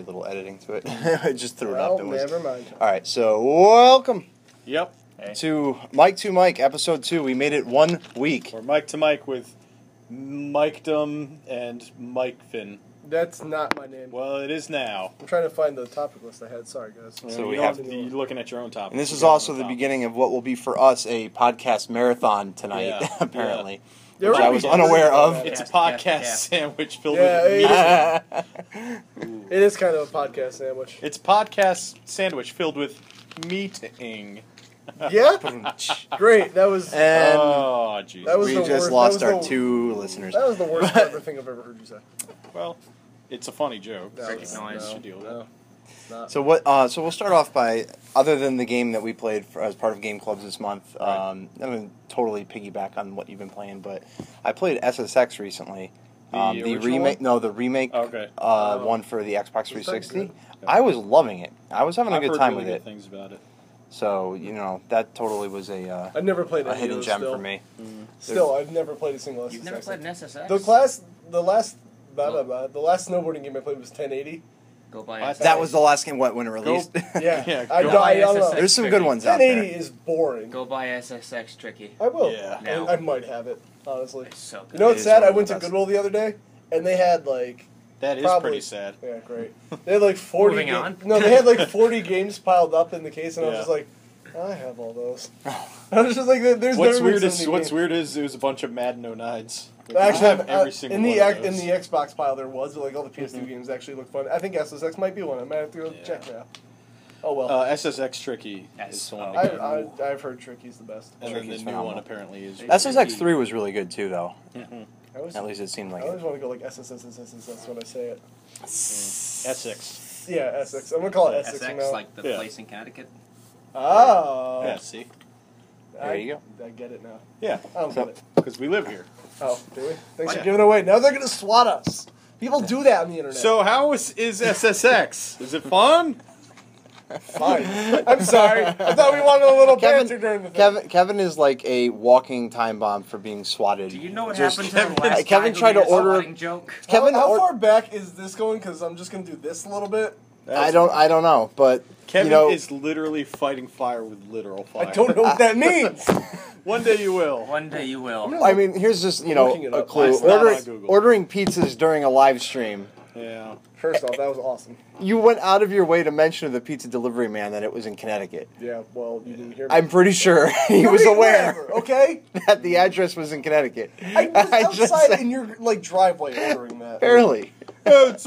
little editing to it. I just threw it up. Well, never mind. All right, so welcome Yep. to Mike, episode 2. We made it 1 week. We're Mike to Mike with Mikedom and Mike Finn. That's not my name. Well, it is now. I'm trying to find the topic list I had. Sorry, guys. So we you have- you're looking at your own topic. And this is also the beginning of what will be for us a podcast marathon tonight, Yeah. apparently. There Which will I be was different unaware about of. that. It's a podcast sandwich filled Yeah, with meat. It is kind of a podcast sandwich. It's podcast sandwich filled with meating. Yeah? Great. That was And Oh, jeez. that was we the just worst. lost that was our the, 2 listeners. That was the worst clever thing I've ever heard you say. Well, it's a funny joke. No, so it's you not. should deal with No. it. It's not. So what? So we'll start off by, other than the game that we played as part of Game Clubs this month. Right. I'm going to totally piggyback on what you've been playing, but I played SSX recently. The The original remake, one? no, the remake Okay. one for the Xbox It's pretty 360. good. I was loving it. I was having a I've good heard time really with good it. things about it. So that totally was I've never played a any hidden of those gem still. for me. Still, I've never played a single SSX. You've never played an SSX? The last snowboarding game I played was 1080. Go buy That's- SSX. That was the last game when it released. Yeah, Yeah, I go buy don't know. SSX. There's some good ones out 1080 there. is boring. Go buy SSX Tricky. I will. Yeah. Now. I might have it, honestly. It's so good. You know It what's is sad? one I of the went to best. Goodwill the other day, and they had like That is Probably. pretty sad. yeah, great. They had like 40. Moving on. No, they had like 40 games piled up in the case, and I was Yeah. just like, I have all those. I was just like, there's What's never weird been is so many games. it was a bunch of Madden 09s. Actually, I have every single in the one of in those. the Xbox pile there was, but like all the PS2 games actually look fun. I think SSX might be one. I might have to go Yeah. check now. Oh well. SSX Tricky is the one. to get. I've heard Tricky's the best. And then the Tricky's new phenomenal. one apparently is SSX 3 was really good too, though. I always, At least it seemed like I it. always want to go like SSX when I say it. Essex. Yeah, Essex. I'm gonna call it Essex SX, now. like the Yeah. place in Connecticut. Oh. Yeah, see? There you I get it now. Yeah, I don't get it. because we live here. Oh, do we? Thanks Yeah. for giving it away. Now they're gonna swat us. People do that on the internet. So how is SSX? Is it fun? Fine. I'm sorry. I thought we wanted a little banter during the thing. Kevin is like a walking time bomb for being swatted. Do you know what Just- happened to the last Kevin guy tried to who made a order- swatting joke? Kevin, how far back is this going? Because I'm just gonna do this a little bit. I don't know, but Kevin you know, is literally fighting fire with literal fire. I don't know what that means. One day you will. One day you will. I mean, here's just Looking it a up. clue. It's not on Google. Ordering pizzas during a live stream. Yeah. First off, that was awesome. You went out of your way to mention to the pizza delivery man that it was in Connecticut. Yeah, well, you didn't hear me. I'm pretty sure he I was mean, aware whatever, okay? that the address was in Connecticut. I was just outside said- in your like driveway ordering that. Barely. It's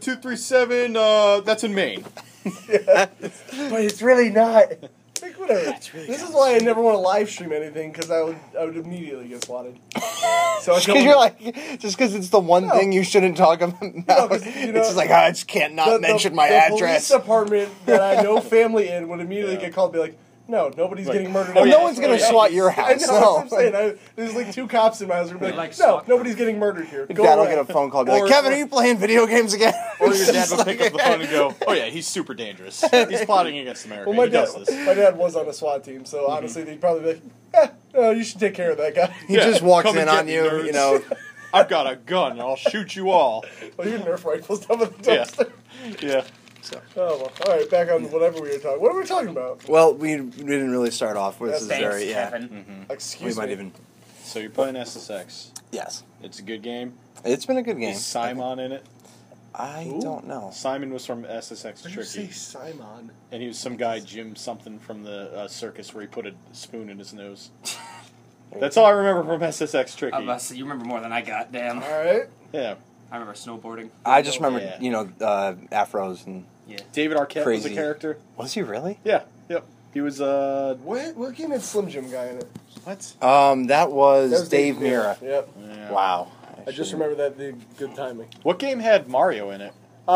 237. That's in Maine. But it's really not. Like, whatever. This is why I never want to live stream anything, because I would immediately get swatted. So I Because you're like, just because it's the one No. thing you shouldn't talk about. 'cause, you know, it's just like, I just can't not mention my address. The police department that I know family in would immediately get called and be like, no, nobody's Like, getting murdered. oh, in yeah, my no one's going to house." swat your I house. know, No. that's what I'm saying. There's like 2 cops in my house who would be like, Like no, SWAT. nobody's getting murdered here. Your Go dad will away. get a phone call and be like, Or- Kevin, are you playing video games again? Or your dad Just will pick like- up the phone and go, "Oh yeah, he's super dangerous. He's plotting against America. Well, my he does dad, this." my dad was on a SWAT team, so honestly, they'd probably be like, you should take care of that guy. He just walks come in and get on me, you, nerds. you know. I've got a gun. and I'll shoot you all. Well, your Nerf rifle's down at the Yeah. dumpster. Yeah. Oh, well. All right, back on whatever we were talking. What were we talking about? Well, we didn't really start off with this is Thanks, very, yeah. Kevin. We Excuse might me. even, So you're playing SSX. yes. It's a good game. It's been a good game. Is Simon in it? I Who? don't know. Simon was from SSX What did you say, Tricky, Simon? and he was some guy Jim something from the circus where he put a spoon in his nose. That's all I remember from SSX Tricky. You remember more than I got, damn. All right. Yeah. I remember snowboarding. I just remember, Yeah. you know, afros and Yeah. David Arquette was Crazy. a character. was he really? Yeah. Yep. He was What game had Slim Jim guy in it? what? That was, That was Dave Mira. Yep. Yeah. Wow. I just remember that the good timing. What game had Mario in it?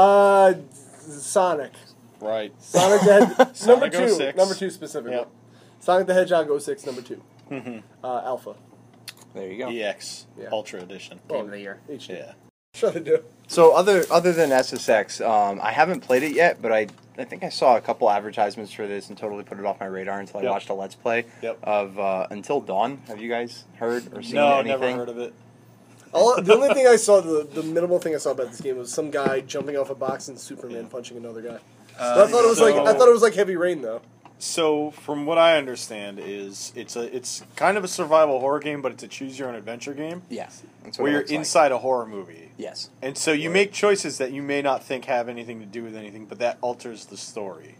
Sonic. Right. Sonic the Hedgehog. number Sonic 2. 06. Number 2 specifically. Yep. Sonic the Hedgehog 06, number 2. Mm-hmm. Alpha. There you go. EX Yeah. Ultra Edition. Game of the year. HD. Yeah. Sure they do. So other than SSX, I haven't played it yet, but I think I saw a couple advertisements for this and totally put it off my radar until I Yep. watched a Let's Play Yep. of Until Dawn. Have you guys heard or seen No, anything? never heard of it. The only thing I saw, the minimal thing I saw about this game was some guy jumping off a box and Superman punching another guy. I thought it was like Heavy Rain though. So, from what I understand, is it's kind of a survival horror game, but it's a choose your own adventure game Yes. That's what where it you're looks like. inside a horror movie. Yes. And so you make choices that you may not think have anything to do with anything, but that alters the story.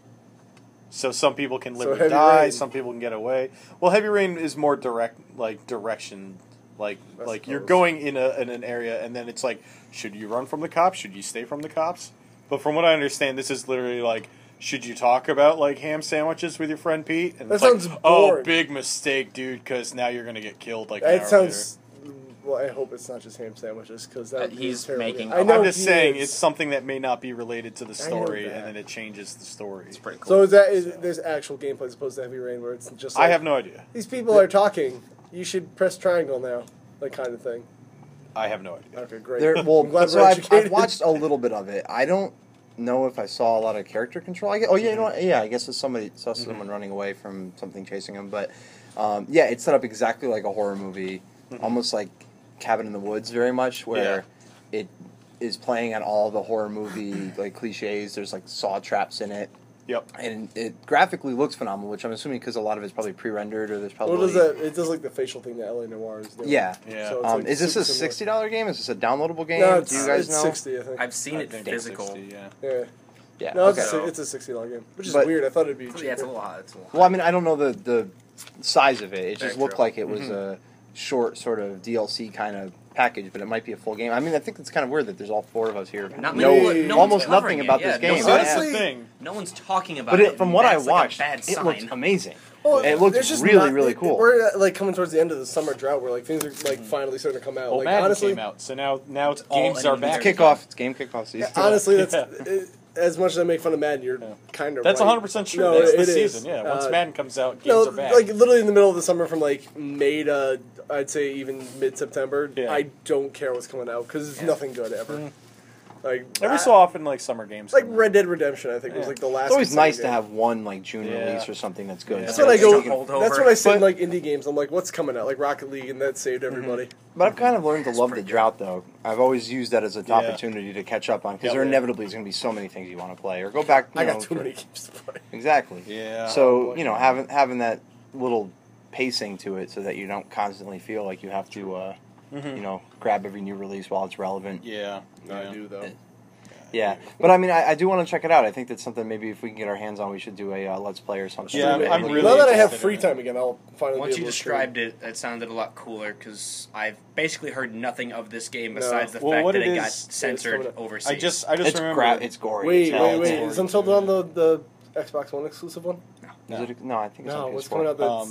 So some people can live So or Heavy die, Rain. some people can get away. Well, Heavy Rain is more direct, like direction. Like you're suppose. going in an area, and then it's like, should you run from the cops? Should you stay from the cops? But from what I understand, this is literally like, should you talk about like ham sandwiches with your friend Pete? And That it's like, sounds oh, boring. big mistake, dude, because now you're gonna get killed like an That hour sounds. Well, I hope it's not just ham sandwiches because that would be He's terrible. making- I later. know I'm just he saying is. it's something that may not be related to the I know story, that. and then it changes the story. It's pretty cool. So there's actual gameplay as opposed to Heavy Rain where it's just. Like, I have no idea. These people are talking. You should press triangle now, like kind of thing. I have no idea. Okay, great. There, well, I'm glad so we're I've educated. watched a little bit of it. I don't know if I saw a lot of character control. Oh yeah, you know what? Yeah, I guess it's somebody saw someone running away from something chasing him. But yeah, it's set up exactly like a horror movie, almost like Cabin in the Woods, very much, where it is playing on all the horror movie like cliches. There's like saw traps in it. Yep. And it graphically looks phenomenal, which I'm assuming because a lot of it's probably pre-rendered or there's probably. What does that? It does like the facial thing that LA Noir is doing. Yeah. Yeah. So it's, like, Is this a super $60 similar. game? Is this a downloadable game? No, it's, Do you guys it's know? 60, I think. I've seen I it think physical. 60, yeah. Yeah. Yeah. No, okay. it's a $60 game, which is But- weird. I thought it'd be cheaper. Yeah, it's a lot. It's a lot. Well, I mean, I don't know the size of it. It just Very looked true. like it was a short sort of DLC kind of package, but it might be a full game. I mean, I think it's kind of weird that there's all four of us here. Not No- many, no one's almost covering nothing it, about yeah, this no game. So one's- that's Honestly- the thing. No one's talking about But it. from what I That's like a watched, bad it sign. looked amazing. Well, it looked there's just really, not- really cool. We're like coming towards the end of the summer drought, where like things are like finally starting to come out. Well, like Madden honestly, came out, so now all games are enemies back. are Kickoff, it's game kickoff season. honestly, that's Yeah. as much as I make fun of Madden, you're kind of That's right. 100% true. No, That's it the is. season. Yeah, once Uh, Madden comes out, games No, are back. like literally in the middle of the summer, from like May to I'd say even mid-September. Yeah. I don't care what's coming out because it's nothing good ever. Like Every so often, like summer games. like come out. Red Dead Redemption, I think was Yeah. like the last. It's always consistent nice to game. have one like June Yeah. release or something that's good. Yeah. That's when I go. Just a holdover. That's when I sit in But- like indie games. I'm like, what's coming out? Like Rocket League, and that saved everybody. But I've kind of learned to love the pretty good. drought, though. I've always used that as an Yeah. opportunity to catch up on because Yeah. there inevitably is going to be so many things you want to play or go back. I you got know, too for- many games to play. Exactly. Yeah. So boy. you know, having that little pacing to it, so that you don't constantly feel like you have to, you know, grab every new release while it's relevant. Yeah. I yeah. do though. Yeah, but I mean, I do want to check it out. I think that's something maybe if we can get our hands on, we should do a let's play or something. Yeah, Stream it. I'm really now that I have interested free in it. time again, I'll finally. Once be you able to stream. described it, it sounded a lot cooler because I've basically heard nothing of this game besides the Well, fact what that it it got is- censored coming up. overseas. I just It's remember. it's gory. Wait, as hell. wait. It's Is Until Dawn the Xbox One exclusive one? Is it, no, I think it's No, on what's PS4. coming out? That's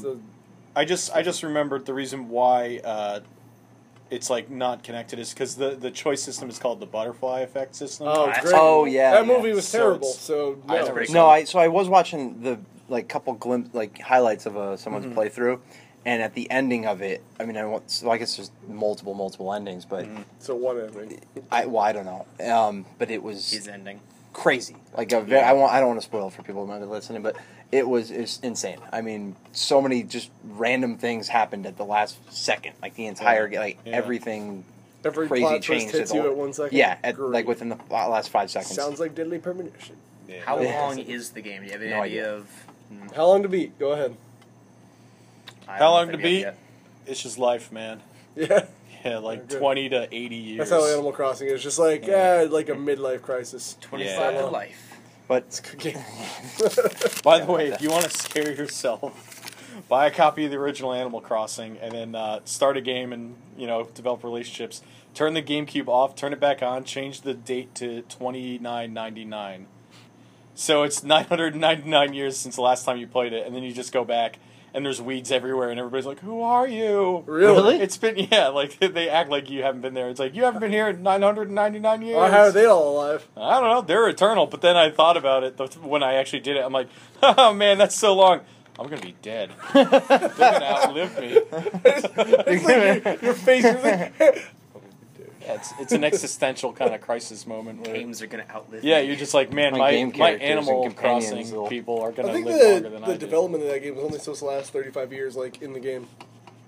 I just remembered the reason why it's like not connected is because the choice system is called the butterfly effect system. oh, that's great. Oh, yeah, that yeah. movie was So terrible. it's- So That's no. pretty No, I was watching the like couple highlights of someone's playthrough, and at the ending of it, I mean, I guess there's multiple endings, but So one ending. I don't know. But it was his ending. crazy. Like I don't want to spoil it for people who might be listening, but it's insane. I mean, so many just random things happened at the last second. Like the entire Yeah. everything. Every Crazy plot twist change hits to the you whole- at 1 second. Yeah, Great. like within the last 5 seconds. Sounds like Deadly Premonition. Yeah. How Yeah. long is the game? Do you have any No idea idea. of? How long to beat? Go ahead. I How don't long know to if I get beat? yet. It's just life, man. Yeah, Yeah, like Good. 20 to 80 years. that's how Animal Crossing is. Just like like a midlife crisis. 25 Yeah. to life. But It's a good game. By the way, if you want to scare yourself, buy a copy of the original Animal Crossing and then start a game and develop relationships. Turn the GameCube off, turn it back on, change the date to 2999. So it's 999 years since the last time you played it, and then you just go back and there's weeds everywhere, and everybody's like, "Who are you?" Really? It's been like they act like you haven't been there. It's like you haven't been here in 999 years. Or how are they all alive? I don't know. They're eternal. But then I thought about it when I actually did it. I'm like, oh man, that's so long. I'm gonna be dead. They're gonna outlive me. It's like your face is like. Yeah, it's an existential kind of crisis moment. Where, Games are gonna outlive. yeah, me. you're just like, man, My my game characters Animal and companions Crossing will- people are I gonna think live longer than the I do. development of that game was only supposed to last 35 years, like in the game.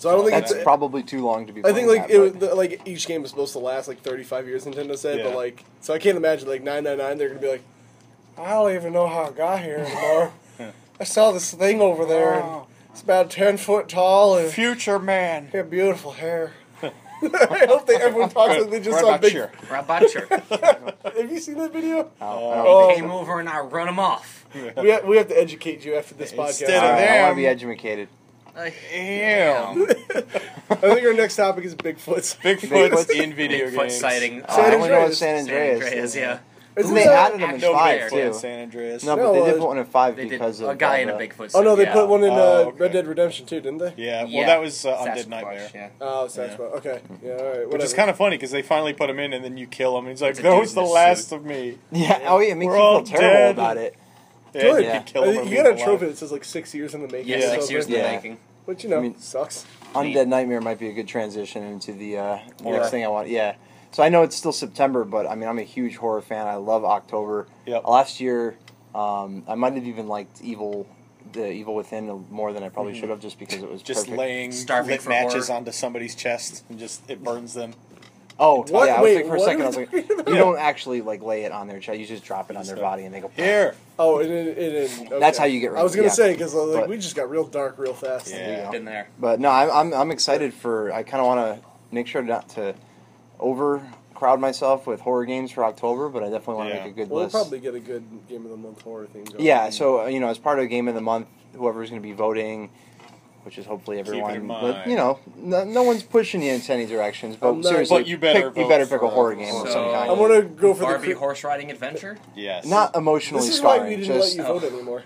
So I don't think That's it's. probably too long to be. I think playing like that, it but- was, like each game is supposed to last like 35 years. Nintendo said, Yeah. but like so I can't imagine like 999. They're gonna be like, I don't even know how I got here anymore. I saw this thing over there, and it's about 10 foot tall and Future man. he had beautiful hair. I hope everyone talks like they just saw big. Rabacher. Have you seen that video? Oh, Came over and I run him off. We have to educate you after this podcast. Instead all of right, I want to them. be educated. Like, Damn. I think our next topic is Bigfoots. Bigfoot's in video Bigfoot games. sighting. I only know Andreas. it's San Andreas. Yeah. Isn't They that- added them in Actual 5 bear. Yeah, too. San Andreas. No, No, but they did uh, put one in 5 They did because of a guy in a the- Bigfoot suit. Oh no, they yeah. put one in Oh, okay. Red Dead Redemption too, didn't they? Yeah, well, Yeah. that was Undead Sasquatch, Nightmare. Yeah. Oh, Sasquatch. Okay. Yeah. All right. Whatever. Which is kind of funny because they finally put him in and then you kill him. And he's like, It's a that dude was in the a last suit. of me. Yeah. Oh yeah, it makes We're you all feel terrible dead. about it. Yeah, Good. you Yeah. could kill him. or You leave got a him trophy alive. that says like 6 years in the making. Yeah, or 6 years in something. the Yeah. making. But you know, I mean- sucks. Undead Nightmare might be a good transition into the next Yeah. thing I want. Yeah. So I know it's still September, but I mean I'm a huge horror fan. I love October. Yep. Last year, I might have even liked the Evil Within more than I probably should have, just because it was Just perfect. laying Starving lit for matches horror. onto somebody's chest and just it burns them. Oh, What? yeah. I was Wait, like for a what second, are I was we like, talking about? you don't actually like lay it on their chest. You just drop it on their body and they go. Here. Oh, okay. That's how you get rid I was of it, gonna yeah. say because like But- we just got real dark real fast. Yeah. There you go. Been there. But no, I'm excited for. I kind of want to make sure not to overcrowd myself with horror games for October, but I definitely want to Yeah. make a good We'll list. probably get a good game of the month horror thing going. Yeah, so as part of Game of the Month, whoever's going to be voting, which is hopefully Keep it everyone, in but mind. No one's pushing you into any directions. But I'm not- seriously, But you better pick vote a for horror a game of So- some kind. I'm gonna go for Barbie the. horse riding adventure. Yes. Not emotionally This is why scarring. we didn't let just you vote anymore.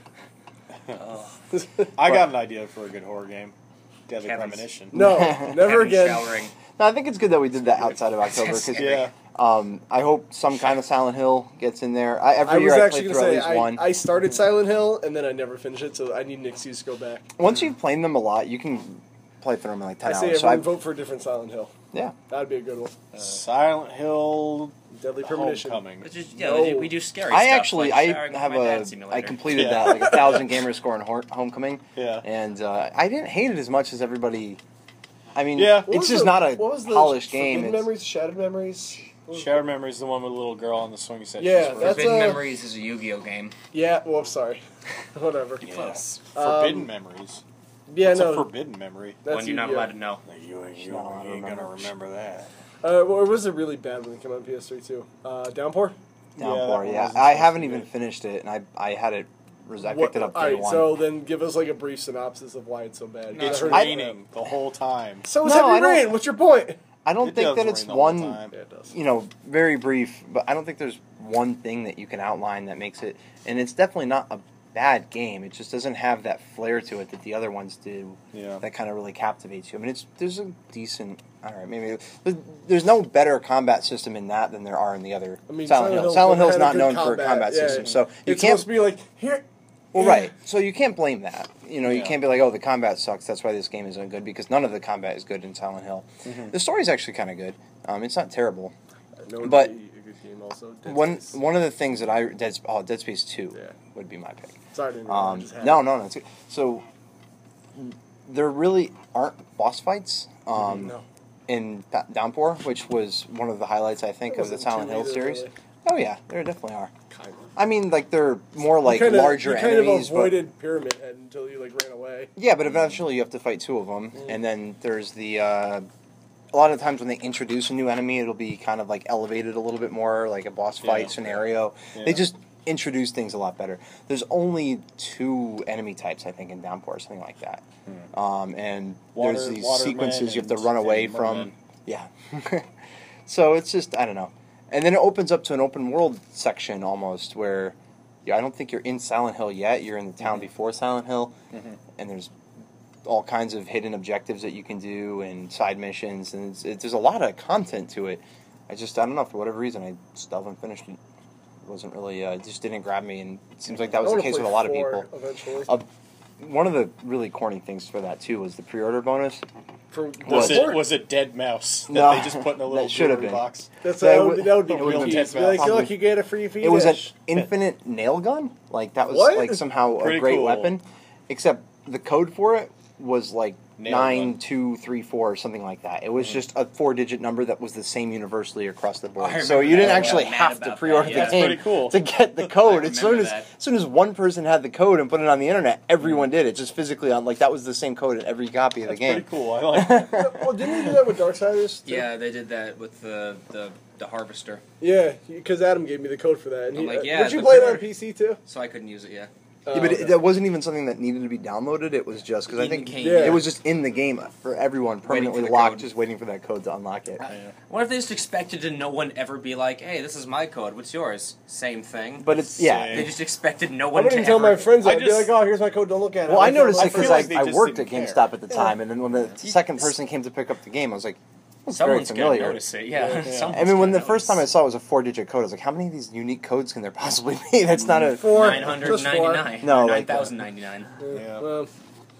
I got an idea for a good horror game. Deadly Kevin's- Premonition. No, never Kevin again. Showering. no, I think it's good that we did that outside of October because Yeah. I hope some kind of Silent Hill gets in there. Every I year was I actually play gonna through at say least one. I started Silent Hill and then I never finished it, so I need an excuse to go back. Once you've played them a lot, you can play through them in like 10 I say hours. So everyone vote for a different Silent Hill. yeah. That'd be a good one. Silent Hill Deadly Premonition. Homecoming. Which is, No. we do scary I stuff. actually like showering I have with my dad I simulator. completed Yeah. that like 1,000 gamer score in Homecoming. Yeah. And I didn't hate it as much as everybody. I mean, Yeah. What it's was just the- not a what was the polished game. Forbidden It's- Memories, Shattered Memories. What was Shattered Memories, the one with the little girl on the swing set. Yeah, She's that's Forbidden a- Memories is a Yu-Gi-Oh game. Yeah, well, I'm sorry. Whatever. Yes. Forbidden Um, Memories. Yeah, It's no. a forbidden memory. That's When you're not Yu-Gi-Oh. allowed to know. You ain't not allowed to gonna remember. remember that. Well, it was a really bad one that came out on PS3 too. Downpour. Downpour, that yeah. wasn't I supposed haven't to even be. finished it, and I had it. I picked it up day Alright, one. so then give us like a brief synopsis of why it's so bad. It's I heard raining the whole time. So is No, I heavy don't- rain. What's your point? I don't It think does that rain it's the whole one. time. Yeah, it does. Very brief, but I don't think there's one thing that you can outline that makes it, and it's definitely not a bad game. It just doesn't have that flair to it that the other ones do. Yeah. That kind of really captivates you. I mean, there's a decent. All right, maybe there's no better combat system in that than there are in the other I mean, Silent Hill. Hill's Silent never Hill's had a not good known for a combat yeah. system, so you It's can't. supposed to be like here. Well, yeah. right. So you can't blame that. You Yeah. can't be like, oh, the combat sucks. That's why this game isn't good, because none of the combat is good in Silent Hill. Mm-hmm. The story's actually kind of good. It's not terrible. No, it'd But- be a good game also. Dead One Space. one of the things that Dead Space 2 Yeah. would be my pick. Sorry to interrupt, I just had No, it. no, no. It's good. So there really aren't boss fights No. in Downpour, which was one of the highlights I think There of the wasn't Silent too Hill either, series. really. Oh yeah, there definitely are. Kind of. I mean, like they're more like you larger kind enemies, of avoided Pyramid Head until you like ran away. but yeah, but eventually you have to fight two of them, and then there's the. A lot of times when they introduce a new enemy, it'll be kind of like elevated a little bit more, like a boss fight Yeah. scenario. Yeah. They just introduce things a lot better. There's only 2 enemy types, I think, in Downpour, something like that. And there's Water- these watermen sequences you have to and- run away and from. mermen. Yeah. So it's just, I don't know. And then it opens up to an open world section almost where I don't think you're in Silent Hill yet. You're in the town before Silent Hill. And there's all kinds of hidden objectives that you can do and side missions. And there's a lot of content to it. I don't know, for whatever reason, I still haven't finished it. It wasn't really, it just didn't grab me. And it seems like that was I the wanna case play with a lot of 4 people. Eventually. One of the really corny things for that, too, was the pre-order bonus. For Was What? it a dead mouse that No, they just put in a little that should have jewelry been. box? That's That that would- would be it would've cool. been Just be dead like, probably- look, you get a free feed. It was an infinite nail gun. Like that was What? like somehow a Pretty great cool. weapon. Except the code for it was like Nailed one. 9234 or something like that. It was just a 4-digit number that was the same universally across the board. I So you remember didn't that. actually I got have mad to about pre-order that, the yeah. That's game pretty cool. to get the code. I As soon remember as one person had the code and put it on the internet, everyone did it just physically on that was the same code in every copy of That's the game. pretty cool. I like that. Well, didn't they do that with Darksiders? too? Yeah, they did that with the Harvester, Yeah, because Adam gave me the code for that. And I'm like, yeah, Would you the play it on pre-order. PC too? so I couldn't use it. Yeah. Yeah, but okay. that wasn't even something that needed to be downloaded. It was just because I In think game, yeah. it was just in the game for everyone, Waiting for permanently the locked, code. just waiting for that code to unlock it. Yeah. What if they just expected to no one ever be like, hey, this is my code, what's yours? Same thing. But it's Same. They just expected no I one to wouldn't tell my ever... friends. I I'd be just- like, "Oh, here's my code. Don't look at it." Well, I noticed I it because feel like they I just worked at didn't GameStop at the time, and then when the second person came to pick up the game, I was like, "That's very Someone's gonna familiar." notice it, yeah. Yeah. Someone's I mean, when gonna the first time I notice. saw it was a 4-digit code, I was like, "How many of these unique codes can there possibly be?" That's not a. 4. 999. No, Or like, 9,099. Yeah. Well,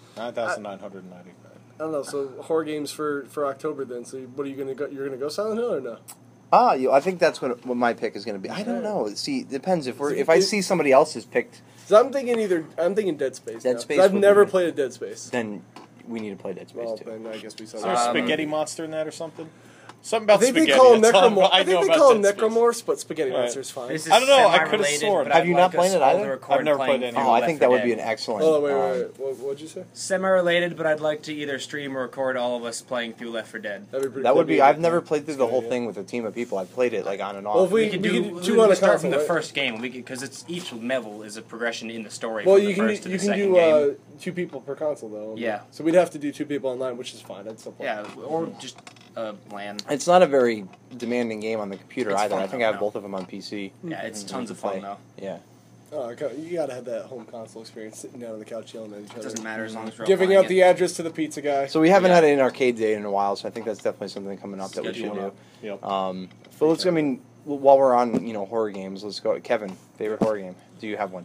9,999. I don't know. So horror games for October then. So what are you gonna go? You're gonna go Silent Hill or no? I think that's what my pick is going to be. I don't know. See, it depends. If I It- see somebody else's picked, So I'm thinking Dead Space. Dead now, 'cause Space I've would never be- played a Dead Space. then we need to play Dead Space Well, too. then I guess we saw Is there a that. spaghetti monster in that or something? Something I about think spaghetti. they call them that's all necromorphs. I know think they about call them Dead Space. necromorphs, but spaghetti Right. monster's fine. This is I don't know, I could've semi-related, sworn. but Have I'd you like not played us it all either? to record I've never playing played any. through Oh, I Left think 4 that would be Dead. an excellent. Oh wait. What'd you say? Semi-related, but I'd like to either stream or record all of us playing through Left 4 Dead. That'd be pretty. That would that'd be. a I've good never time. played through the whole Yeah. thing with a team of people. I've played it like on and off. Well, if We could do two on a start console, from the right? first game, because it's each level is a progression in the story. Well, from you the can first to you the can second do game. 2 people per console though. Yeah. So we'd have to do 2 people online, which is fine. I'd still play. Yeah, or just LAN. It's not a very demanding game on the computer It's either. fun I think though, I have no. both of them on PC. Yeah, it's Mhm. tons of Play. fun though. Yeah. Oh, okay. You gotta have that home console experience, sitting down on the couch yelling at each It other, doesn't matter as long as we're all giving playing out it. the address to the pizza guy. So we haven't Yeah. had an arcade day in a while, so I think that's definitely something coming up that we should Schedule do. up. Yep. But let's. I mean, while we're on, horror games, let's go. Kevin, favorite horror game? Do you have one?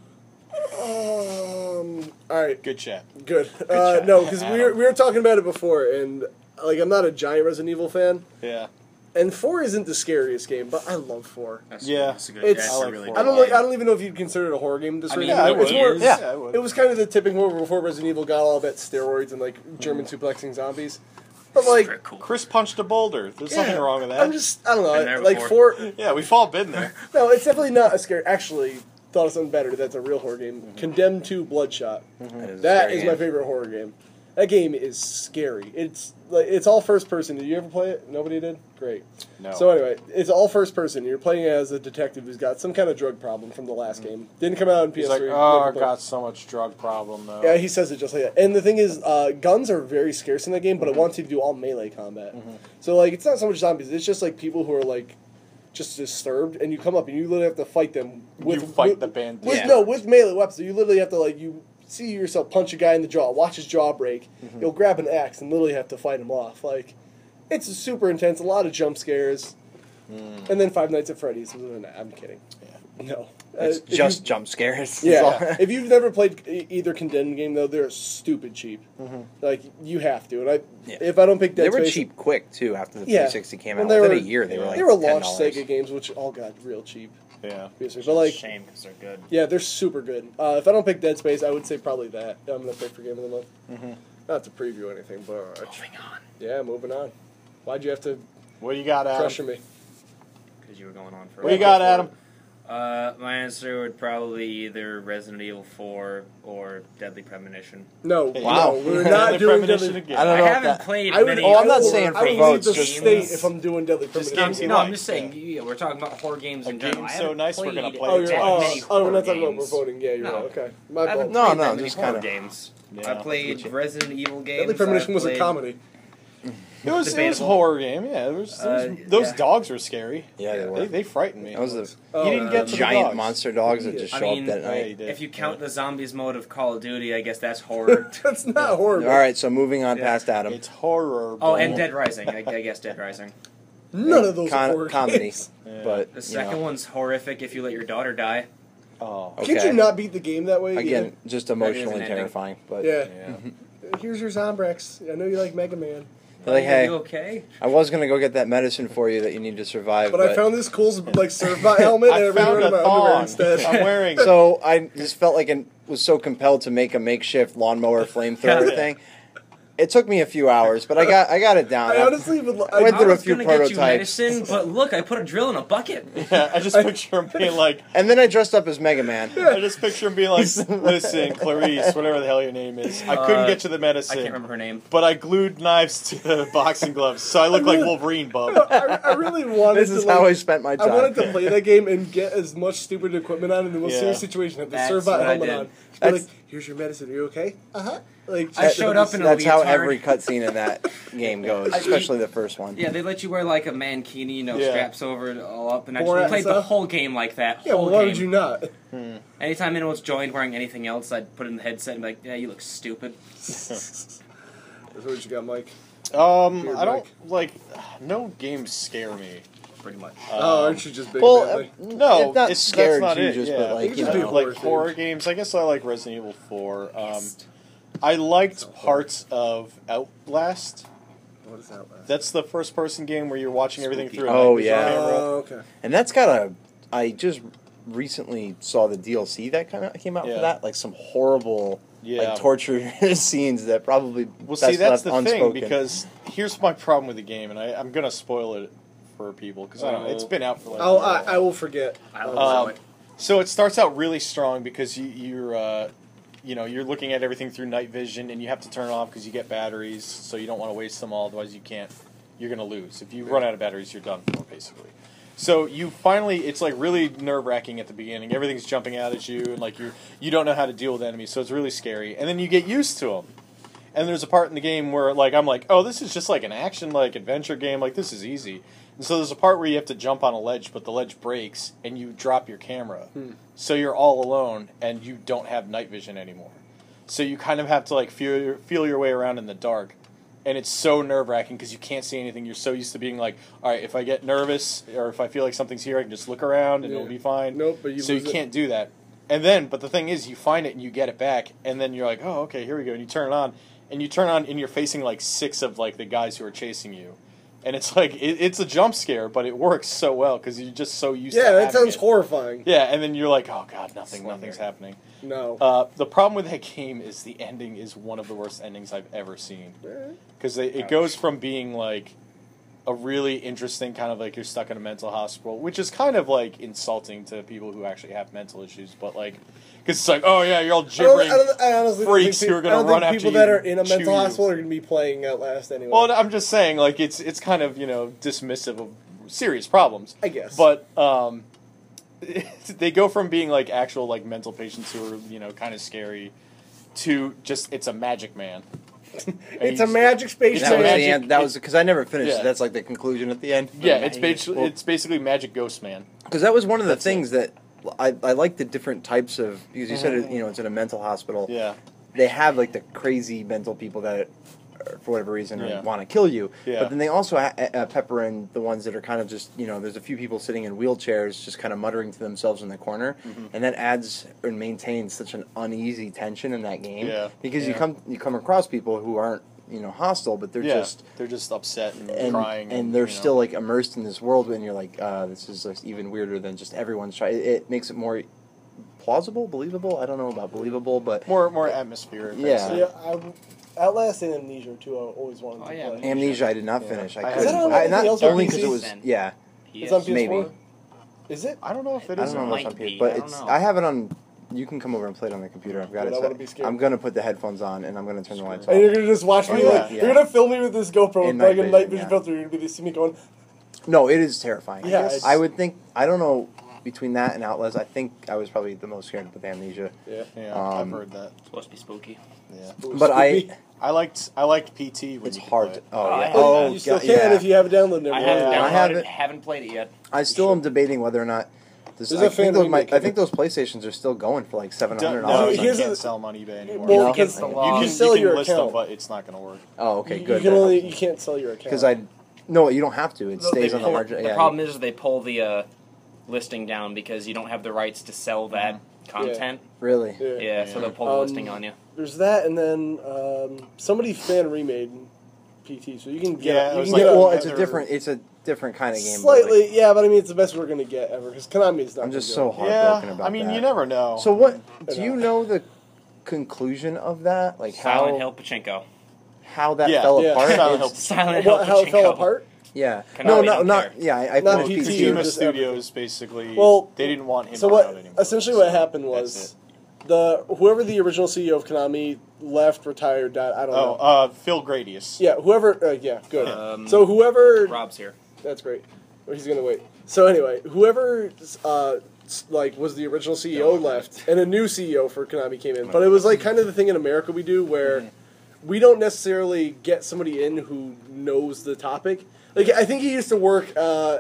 All right, Good chat. good. chat. No, because we were talking about it before, and like I'm not a giant Resident Evil fan, Yeah. and 4 isn't the scariest game, but I love 4. Yeah. That's a good. It's- That's I a like really four. good I game. don't even know if you'd consider it a horror game. This I mean, Resident I Evil. would. It's more, Yeah. I would. It was kind of the tipping point before Resident Evil got all about steroids and like German suplexing zombies. But like, Super cool. Chris punched a boulder. There's nothing wrong with that. I don't Been there know. Like before. 4, Yeah, we've all been there. no, it's definitely not a scary. Actually, thought of something better. That's a real horror game. Condemned 2 Bloodshot. That is my favorite horror game. That game is scary. It's all first person. Did you ever play it? Nobody did? Great. No. So anyway, it's all first person. You're playing as a detective who's got some kind of drug problem from the last game. Didn't come out on PS3. He's like, Never oh, I played. got so much drug problem though. Yeah, he says it just like that. And the thing is, guns are very scarce in that game, but it wants you to do all melee combat. So like, it's not so much zombies. It's just like people who are like just disturbed, and you come up and you literally have to fight them. You fight the bandit. With, Yeah. No, with melee weapons. So you literally have to like you see yourself punch a guy in the jaw, watch his jaw break. You'll grab an axe and literally have to fight him off. Like, it's super intense. A lot of jump scares. And then Five Nights at Freddy's. I'm kidding. No. It's If just you- jump scares. yeah. That's all. If you've never played either Condemned game, though, they're stupid cheap. Like, you have to. And Yeah. if I don't pick Dead They were Space... cheap quick too after the Yeah. 360 came When out. they Within were- a year, they were like They were launch $10. Sega games, which all got real cheap. Yeah. But like, Shame because they're good. yeah, they're super good. If I don't pick Dead Space, I would say probably that. I'm going to pick for Game of the Month. Not to preview anything, but... Moving on yeah, moving on. Why'd you have to What do you got, Adam? pressure me? because you were going on for. What do you got, Adam? My answer would probably either Resident Evil 4 or Deadly Premonition. No, Wow. no, we're not Deadly doing Premonition Deadly... again. I don't I know if haven't that- played I would, many. Oh, I'm not I will- saying for I will leave votes, the just- state if I'm doing Deadly Just Premonition. games you No, I'm like. just saying. Yeah, we're talking about horror games in A general. game's I so haven't nice, we're gonna played play Oh, it. you're, that many we're horror not talking about games. voting. Yeah, you're No. right. Okay. My I fault. haven't No, played no, that many just horror kinda- games. Yeah. I played Resident Evil games. Deadly Premonition I was a played- comedy. It was a Debatable. horror game. Yeah, those yeah. dogs were scary. Yeah, they were. They frightened me. That was the Oh, you didn't get to the giant dogs. monster dogs that just I show mean, up that Yeah, you night. did. If you count Yeah. the zombies mode of Call of Duty, I guess that's horror. That's not horrible. All right, so moving on Yeah. past Adam. It's horror. Oh, and Dead Rising. I guess Dead Rising. None of those are horror comedy, games. Yeah. but The second one's horrific if you let your daughter die. Oh. Okay. Could you not beat the game that way? Again, just emotionally That is an ending. terrifying. But Yeah. Yeah. Here's your Zombrex. I know you like Mega Man. They're like, Are hey, you okay? I was gonna go get that medicine for you that you need to survive, But I found this cool like Surfbot helmet and I I found ran a out of my underwear thong. instead. I'm wearing. so I just felt like I was so compelled to make a makeshift lawnmower flamethrower Yeah. thing. It took me a few hours, but I got it down. I honestly would. I went I through a was few gonna get you prototypes. medicine, but look, I put a drill in a bucket. Yeah, I just picture him being like, And then I dressed up as Mega Man. I just picture him being like, listen, Clarice, whatever the hell your name is, I couldn't get you the I medicine. can't remember her name. But I glued knives to the boxing gloves, so I look like Wolverine, bub. I really wanted. This to, is like, how I spent my I time. wanted to play that game and get as much stupid equipment on in the most Yeah. serious situation. Have the That's Servbot what I helmet did. on. Be That's- like, here's your medicine. Are you okay? Like I showed up in a That's how leotard. every cutscene in that game goes, especially the first one. Yeah, they let you wear like a mankini, Yeah. straps over it all up, and I Borat just played the stuff? whole game like that. Yeah, Whole well, why game. would you not? Anytime anyone was joined wearing anything else, I'd put it in the headset and be like, "Yeah, you look stupid." That's what you got, Mike. I don't like. No games scare me. Pretty much. Aren't you just big Well, family? No, It's not that's scared not you, it. just, yeah. but, like, You can just do like horror horror themed. games. I guess I like Resident Evil 4. I liked parts of Outlast. What is that? That's the first-person game where you're watching everything Spooky. through a Oh, night vision yeah. camera. Okay. And that's got a. I just recently saw the DLC that came out Yeah. for that. Like some horrible, Yeah. like torture scenes that probably. Well, see, that's left the thing, unspoken. because here's my problem with the game, and I'm going to spoil it for people, because I don't know, it's been out for like... I will forget. I'll allow it. So it starts out really strong because you're looking at everything through night vision, and you have to turn it off because you get batteries, so you don't want to waste them all, otherwise you're going to lose. If you run out of batteries, you're done for, basically. So you finally, it's like really nerve-wracking at the beginning. Everything's jumping out at you, and like you don't know how to deal with enemies, so it's really scary. And then you get used to them. And there's a part in the game where like I'm like, oh, this is just like an action like adventure game, like this is easy. And so there's a part where you have to jump on a ledge, but the ledge breaks and you drop your camera. So you're all alone and you don't have night vision anymore. So you kind of have to like feel your way around in the dark. And it's so nerve-wracking because you can't see anything. You're so used to being like, all right, if I get nervous or if I feel like something's here, I can just look around and Yeah. it'll be fine. Nope, but you so you lose it. can't do that. And then, but the thing is, you find it and you get it back, and then you're like, oh, okay, here we go. And you turn it on, and you're facing like 6 of like the guys who are chasing you. And it's like, it's a jump scare, but it works so well because you're just so used to Yeah, that having sounds it. horrifying. Yeah, and then you're like, oh god, nothing's Slender. happening. No. The problem with that game is the ending is one of the worst endings I've ever seen. Because it goes from being like a really interesting kind of like you're stuck in a mental hospital, which is kind of like insulting to people who actually have mental issues, but like, because it's like, oh yeah, you're all gibbering. I honestly don't freaks think who are gonna I don't run think after people you that are and in a chew mental you. hospital are going to be playing Outlast anyway. Well, I'm just saying, like, it's kind of, dismissive of serious problems. I guess. But, they go from being, like, actual, like, mental patients who are, kind of scary to just, it's a magic man. it's a magic space It's that a was man. the end. That was because I never finished. Yeah. it. That's like the conclusion at the end. Yeah, Yeah, it's basically Magic Ghost Man. Because that was one of the That's things that I like the different types of, because you said it's in a mental hospital. Yeah. They have like the crazy mental people that, for whatever reason, Yeah. want to kill you. Yeah. But then they also pepper in the ones that are kind of just, there's a few people sitting in wheelchairs just kind of muttering to themselves in the corner, and that adds and maintains such an uneasy tension in that game. Yeah. Because Yeah. you come across people who aren't hostile, but they're they're just upset and crying. and they're still like immersed in this world, and you're like, this is like, even weirder than just everyone's trying. It makes it more plausible, believable. I don't know about believable, but more atmospheric. I'd Yeah. say. Yeah, Outlast and Amnesia too. I always wanted to Oh, yeah, play. Amnesia I did not Yeah. finish. I I couldn't. Is that on I, anything not else on only because PC? it was Then. yeah. It's on PS4. Maybe. Is it? I don't know if it I is. don't know if it's on might be, PS, but I don't it's know. I have it on. You can come over and play it on the computer. I've got Dude, it. I set. wanna be scared. I'm gonna put the headphones on and I'm gonna turn the lights And you're off. gonna just watch me Oh, like yeah. you're gonna film me with this GoPro In with like a night night vision, vision yeah. filter. You're gonna be see me going. No, it is terrifying. Yeah, it's- I would think. I don't know between that and Outlast. I think I was probably the most scared with Amnesia. Yeah. Yeah, I've Um, heard that. It's supposed to be spooky. Yeah. But I liked PT. When it's you could hard. play it. Oh Oh, yeah. I- Oh, you still God, can yeah. if you have it downloaded. I and haven't everything. I downloaded have it, it. haven't played it yet. I still am debating whether or not. There's I a fan think those remake I of think it. those PlayStations are still going for like $700. No, Here's you the- can't sell them on eBay anymore. Well, No? because Against the you law. can you sell can your list account. them, but it's not going to work. Oh, okay, You good. can can't sell your account Because no, you don't have to. It They stays on the pull- margin. The Yeah, problem is they pull the listing down because you don't have the rights to sell that content. really. Yeah, so they'll pull the listing on you. There's that, and then somebody fan remade PT, so you can get Yeah, it you was can like get Well, a, it's a different kind of game. but, slightly, like, yeah, but I mean it's the best we're gonna get ever because Konami's not. I'm just gonna so go. heartbroken Yeah, about I mean, that. you never know. So what? I Do you know. know the conclusion of that? Like Silent how? Hill Pachinko. how that Yeah. fell Yeah. apart. Silent It's- Hill. Silent Hill How it fell Pachinko. apart? Yeah. Konami No, don't not care. yeah. I Not think PT, Kojima just Studios basically, Well, they didn't want him So around what? anymore. Essentially, what So happened that's was whoever the original CEO of Konami left, retired, died. I don't know. Phil Gradius. Yeah, whoever. Yeah, good. Um, So whoever. Rob's here. That's great. Well, he's gonna wait. So anyway, whoever was the original CEO left, and a new CEO for Konami came in. But it was like kind of the thing in America we do where we don't necessarily get somebody in who knows the topic. Like I think he used to work,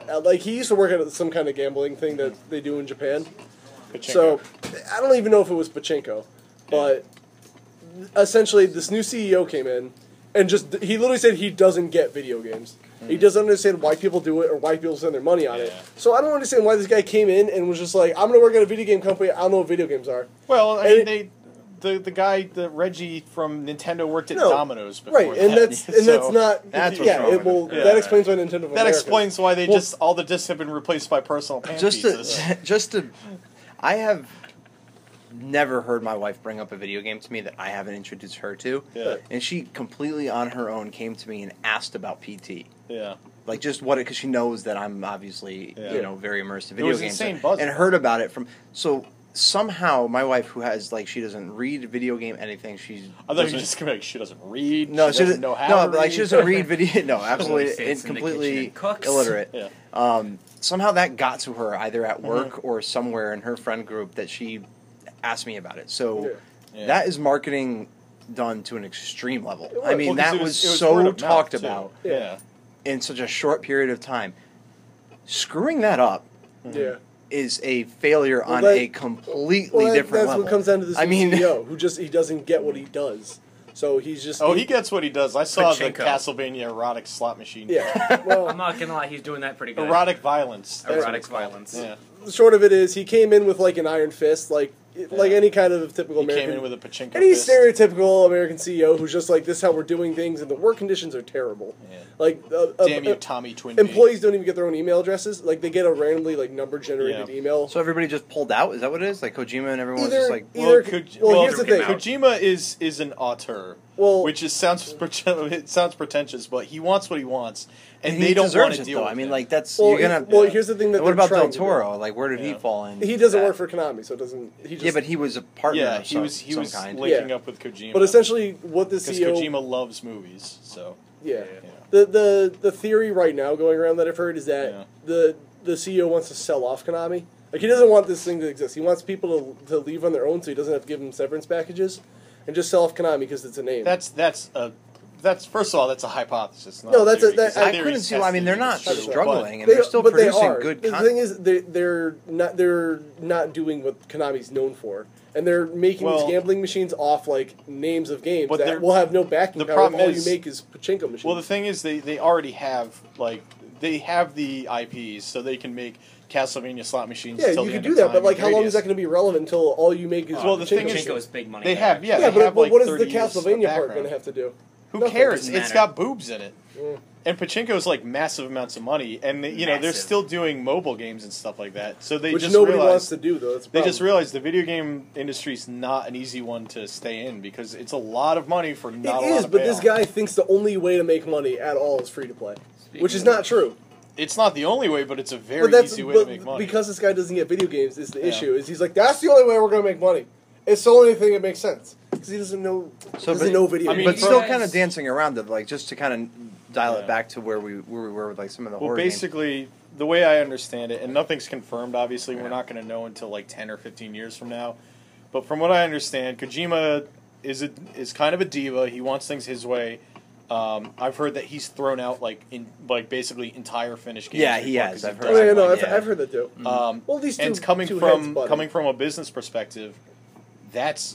at some kind of gambling thing that they do in Japan. Pachinko. So I don't even know if it was Pachinko, but essentially this new CEO came in and he literally said he doesn't get video games. He doesn't understand why people do it or why people spend their money on it. Yeah. So I don't understand why this guy came in and was just like, I'm going to work at a video game company. I don't know what video games are. Well, I And mean, the guy, the Reggie from Nintendo worked at Domino's before. Right, and that. that's So not. that's what's yeah, wrong it will. with it. That Yeah. explains why Nintendo. For that America. explains why they Well, all the discs have been replaced by personal pan pieces. I have never heard my wife bring up a video game to me that I haven't introduced her to. Yeah. And she completely on her own came to me and asked about PT. Yeah. Like just what because she knows that I'm obviously Yeah. Very immersed in It video was games insane buzz and about heard about it from somehow my wife who has she doesn't read video game anything she I thought you were just going to be like, she doesn't read. no she doesn't know how to but like she read. doesn't read video no absolutely Sits in the kitchen completely and cooks. illiterate Yeah. somehow that got to her either at work or somewhere in her friend group that she asked me about it so Yeah. that is marketing done to an extreme level was. I mean Well, 'cause that it was it word so of mouth, talked too. about Yeah. in such a short period of time. Screwing that up Yeah. is a failure Well, on that- a completely Well, different that's level. what comes down to this I mean- CEO who he doesn't get what he does. So he's just. Oh, he gets what he does. I saw the Pachinko. Castlevania erotic slot machine. Yeah. Well, I'm not gonna lie, he's doing that pretty good. Erotic violence. That's what Erotic it's called. violence. Yeah. short of it is he came in with like an iron fist, like any kind of typical He American. came in with a pachinko any fist. stereotypical American CEO who's just like, this is how we're doing things, and the work conditions are terrible. Yeah. Like, Damn you, Tommy Twin employees don't even get their own email addresses. Like, they get a randomly number generated Yeah. email. So everybody just pulled out? Is that what it is? Like Kojima and everyone was Either- just like, either- Well, here's the thing. Kojima is an auteur, Well- which sounds pretentious, but he wants what he wants, and he they don't deserves want to it, deal though. with I mean, it. like that's Well, you're gonna. here's the thing that And what they're about Del trying to do. Toro? Like, where did he Yeah. fall in? He doesn't that? work for Konami, so it doesn't. He just, Yeah, but he was a partner. yeah, of he some, was some was kind. linking Yeah. up with Kojima. But essentially, what the because CEO. Kojima loves movies, so Yeah. Yeah. The theory right now going around that I've heard is that Yeah. the CEO wants to sell off Konami. Like, he doesn't want this thing to exist. He wants people to leave on their own so he doesn't have to give them severance packages and just sell off Konami because it's a name. that's first of all, that's a hypothesis. Not No, that's theory, a- that- 'cause the I I theory couldn't is see. I mean, they're not tested, but- struggling, and they're still but producing they are. good The content. thing is, they're not doing what Konami's known for, and they're making Well- these gambling machines off like names of games But that they're- will have no backing the power. problem All is- you make is pachinko machines. Well, the thing is, they already have they have the IPs, so they can make Castlevania slot machines. yeah, until you the can end do of that, time but like, and how long is radius. that going to be relevant until all you make is Well, the pachinko thing is- machines? Pachinko's big money. They back. have, yeah, Yeah, they have but like what is 30 the years of Castlevania part background. going to have to do? Who Nothing. cares? Doesn't It's matter. got boobs in it. Mm. And Pachinko's like massive amounts of money, and they're Massive. still doing mobile games and stuff like that. So they Which just nobody realized, wants to do, though. That's the They problem. just realized the video game industry is not an easy one to stay in because it's a lot of money for not a It lot is, of but this payoff. guy thinks the only way to make money at all is free to play, which is not true. It's not the only way, but it's a very But that's easy way to but make money. because this guy doesn't get video games. Is the Yeah. issue? Is he's like, that's the only way we're going to make money. It's the only thing that makes sense because he doesn't know video I mean, but games. still guys- kind of dancing around it, like just to kind of dial Yeah. it back to where we were with like some of the Well, horror games. basically, the way I understand it, and nothing's confirmed, obviously, we're not going to know until like 10 or 15 years from now. But from what I understand, Kojima is kind of a diva. He wants things his way. I've heard that he's thrown out basically entire finished games. Yeah, he before, has. 'cause I've he heard Oh, doesn't yeah, no, like I've heard that too. it. Well, these and two, coming two from heads butting. coming from a business perspective, that's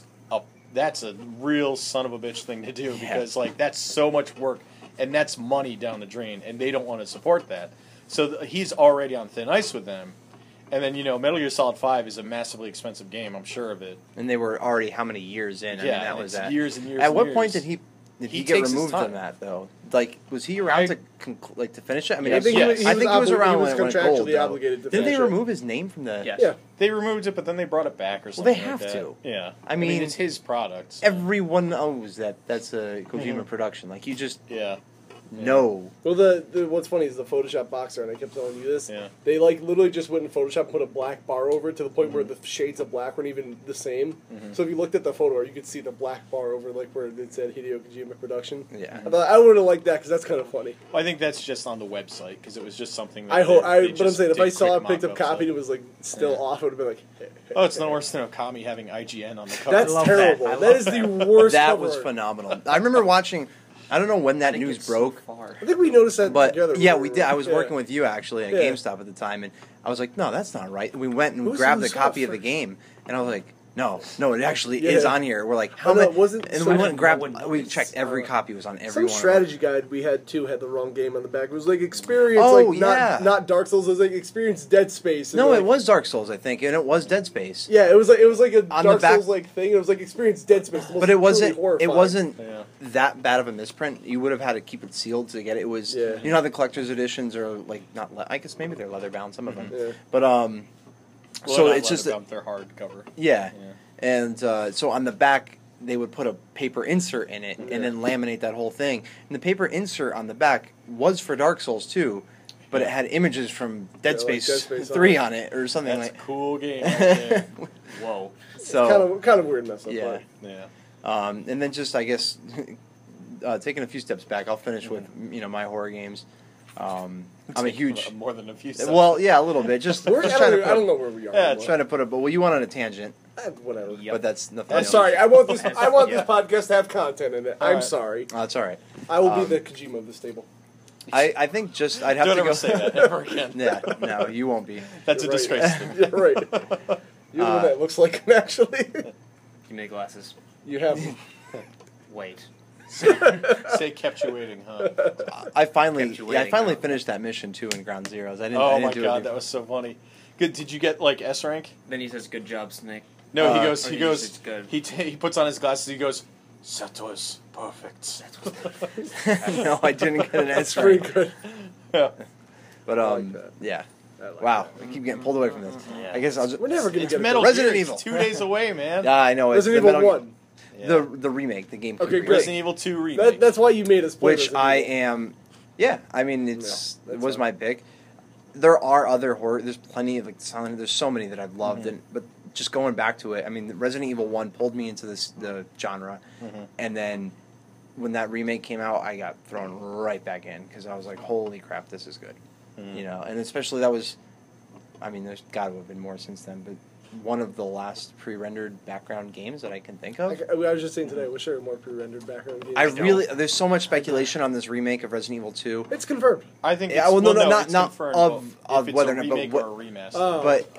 a real son of a bitch thing to do because like that's so much work and that's money down the drain, and they don't want to support that. So he's already on thin ice with them. And then Metal Gear Solid 5 is a massively expensive game. I'm sure of it. And they were already how many years in? I Yeah, mean, that and was it's that. years and years At and what point years. did he Did He he get takes his removed time. from that though? Like, was he around to finish it? I mean, I think he was, yes. I think he was around he when was it went contractually gold. Though. obligated to Didn't they finish it. remove his name from the? Yes. Yeah. They removed it, but then they brought it back or Well, something. they have like that. to. Yeah. I mean, it's his product. so- Everyone knows that that's a Kojima production. Like, you just Yeah. know. Well, the what's funny is the Photoshop boxer, and I kept telling you this. Yeah. They like literally just went in Photoshop and put a black bar over it to the point where the shades of black weren't even the same. So if you looked at the photo, you could see the black bar over like where it said Hideo Kojima production. Yeah. I thought I would have liked that because that's kind of funny. Well, I think that's just on the website because it was just something. That I hope. they But I'm just saying if did I saw it quick picked up mock-ups copied, of. it was like still Yeah. off. I would have been like, hey. Oh, it's no worse than Okami having IGN on the cover. That's love terrible. that. I That love is the that. worst. That cover was art. phenomenal. I remember watching. I don't know when that I think news it's broke. so far. I think we noticed that But together. yeah, we did. I was Yeah. working with you actually at Yeah. GameStop at the time, and I was like, "No, that's not right." We went and Who's- grabbed a who's copy of the first? game, and I was like, "No, it actually Yeah. is on here." We're like, "How Oh, no, many?" it wasn't- And so we I went and grabbed. didn't know We it's- checked every copy. It was on every Some one. strategy guide we had too had the wrong game on the back. It was like experience, Oh, like yeah. not Dark Souls. It was like experience Dead Space. And No, like, it was Dark Souls, I think, and it was Dead Space. Yeah, it was like a On Dark the back- Souls like thing. It was like experience Dead Space. The most But it wasn't. truly horrifying. It wasn't Yeah. that bad of a misprint. You would have had to keep it sealed to get it. It was. Yeah. You know how the collector's editions are like not. I guess maybe they're leather bound. Some of them. Yeah. But Well, so they're not it's just leather-bound, they're hardcover. yeah. Yeah. And so on the back, they would put a paper insert in it and then laminate that whole thing. And the paper insert on the back was for Dark Souls too, but it had images from Dead Yeah, like Space, Dead Space 3 on it or something That's like. a cool game. Right there. Whoa. So kind of weird mess up. yeah, Yeah. and then just I guess taking a few steps back, I'll finish with my horror games. I'm a huge. More than a few steps. Well, yeah, a little bit. Just, But just I trying to don't, put. I don't know where we are. Yeah, anymore. Trying to put it, but well, you went on a tangent, Whatever. Yep. but that's nothing. I'm else. sorry. I want this. I want this Yeah. podcast to have content in it. I'm Alright. sorry. Oh, that's all right. I will be the Kojima of this table. I think just I'd have Don't to ever go. say that ever again. Yeah, no, you won't be. That's a You're right. disgrace to me. You're right. You're the one that looks like him, actually. Give me the glasses. You have. Wait. Say kept you waiting, huh? I finally, Kept you yeah, I waiting, finally huh? finished that mission too in Ground Zeroes. I didn't. I Oh didn't my do god, it that was so funny. Good. Did you get like S rank? Then he says, "Good job, Snake." No, he Uh, goes. or He he goes. just says good. He puts on his glasses. He goes. That was perfect. no, I didn't get an That's S pretty rank. good. Yeah. But I like that. yeah. I like Wow, that. I keep getting pulled away from this. Yeah. I guess I'll just. We're never gonna It's get Metal Resident Gear. Evil. It's 2 days away, man. Yeah, I know. It's Resident the Evil Metal- 1. Yeah. The remake, the GameCube Okay, remake, great. Resident Evil 2 remake. That's why you made us play which Resident I Evil. am. Yeah, I mean it that's was fine. my pick. There are other horror. There's plenty of like Silent. There's so many that I've loved, Mm-hmm. but just going back to it, I mean, Resident Evil 1 pulled me into the genre, Mm-hmm. and then when that remake came out, I got thrown right back in because I was like, "Holy crap, this is good," Mm-hmm. you know. And especially that was, I mean, there's got to have been more since then, but one of the last pre-rendered background games that I can think of. I was just saying today, I wish there were more pre-rendered background games. I really, there's so much speculation on this remake of Resident Evil 2. It's confirmed. I think. Yeah, It's, well, no, no, not confirmed, of if it's whether a or not, but remake what- or a remaster. Oh. But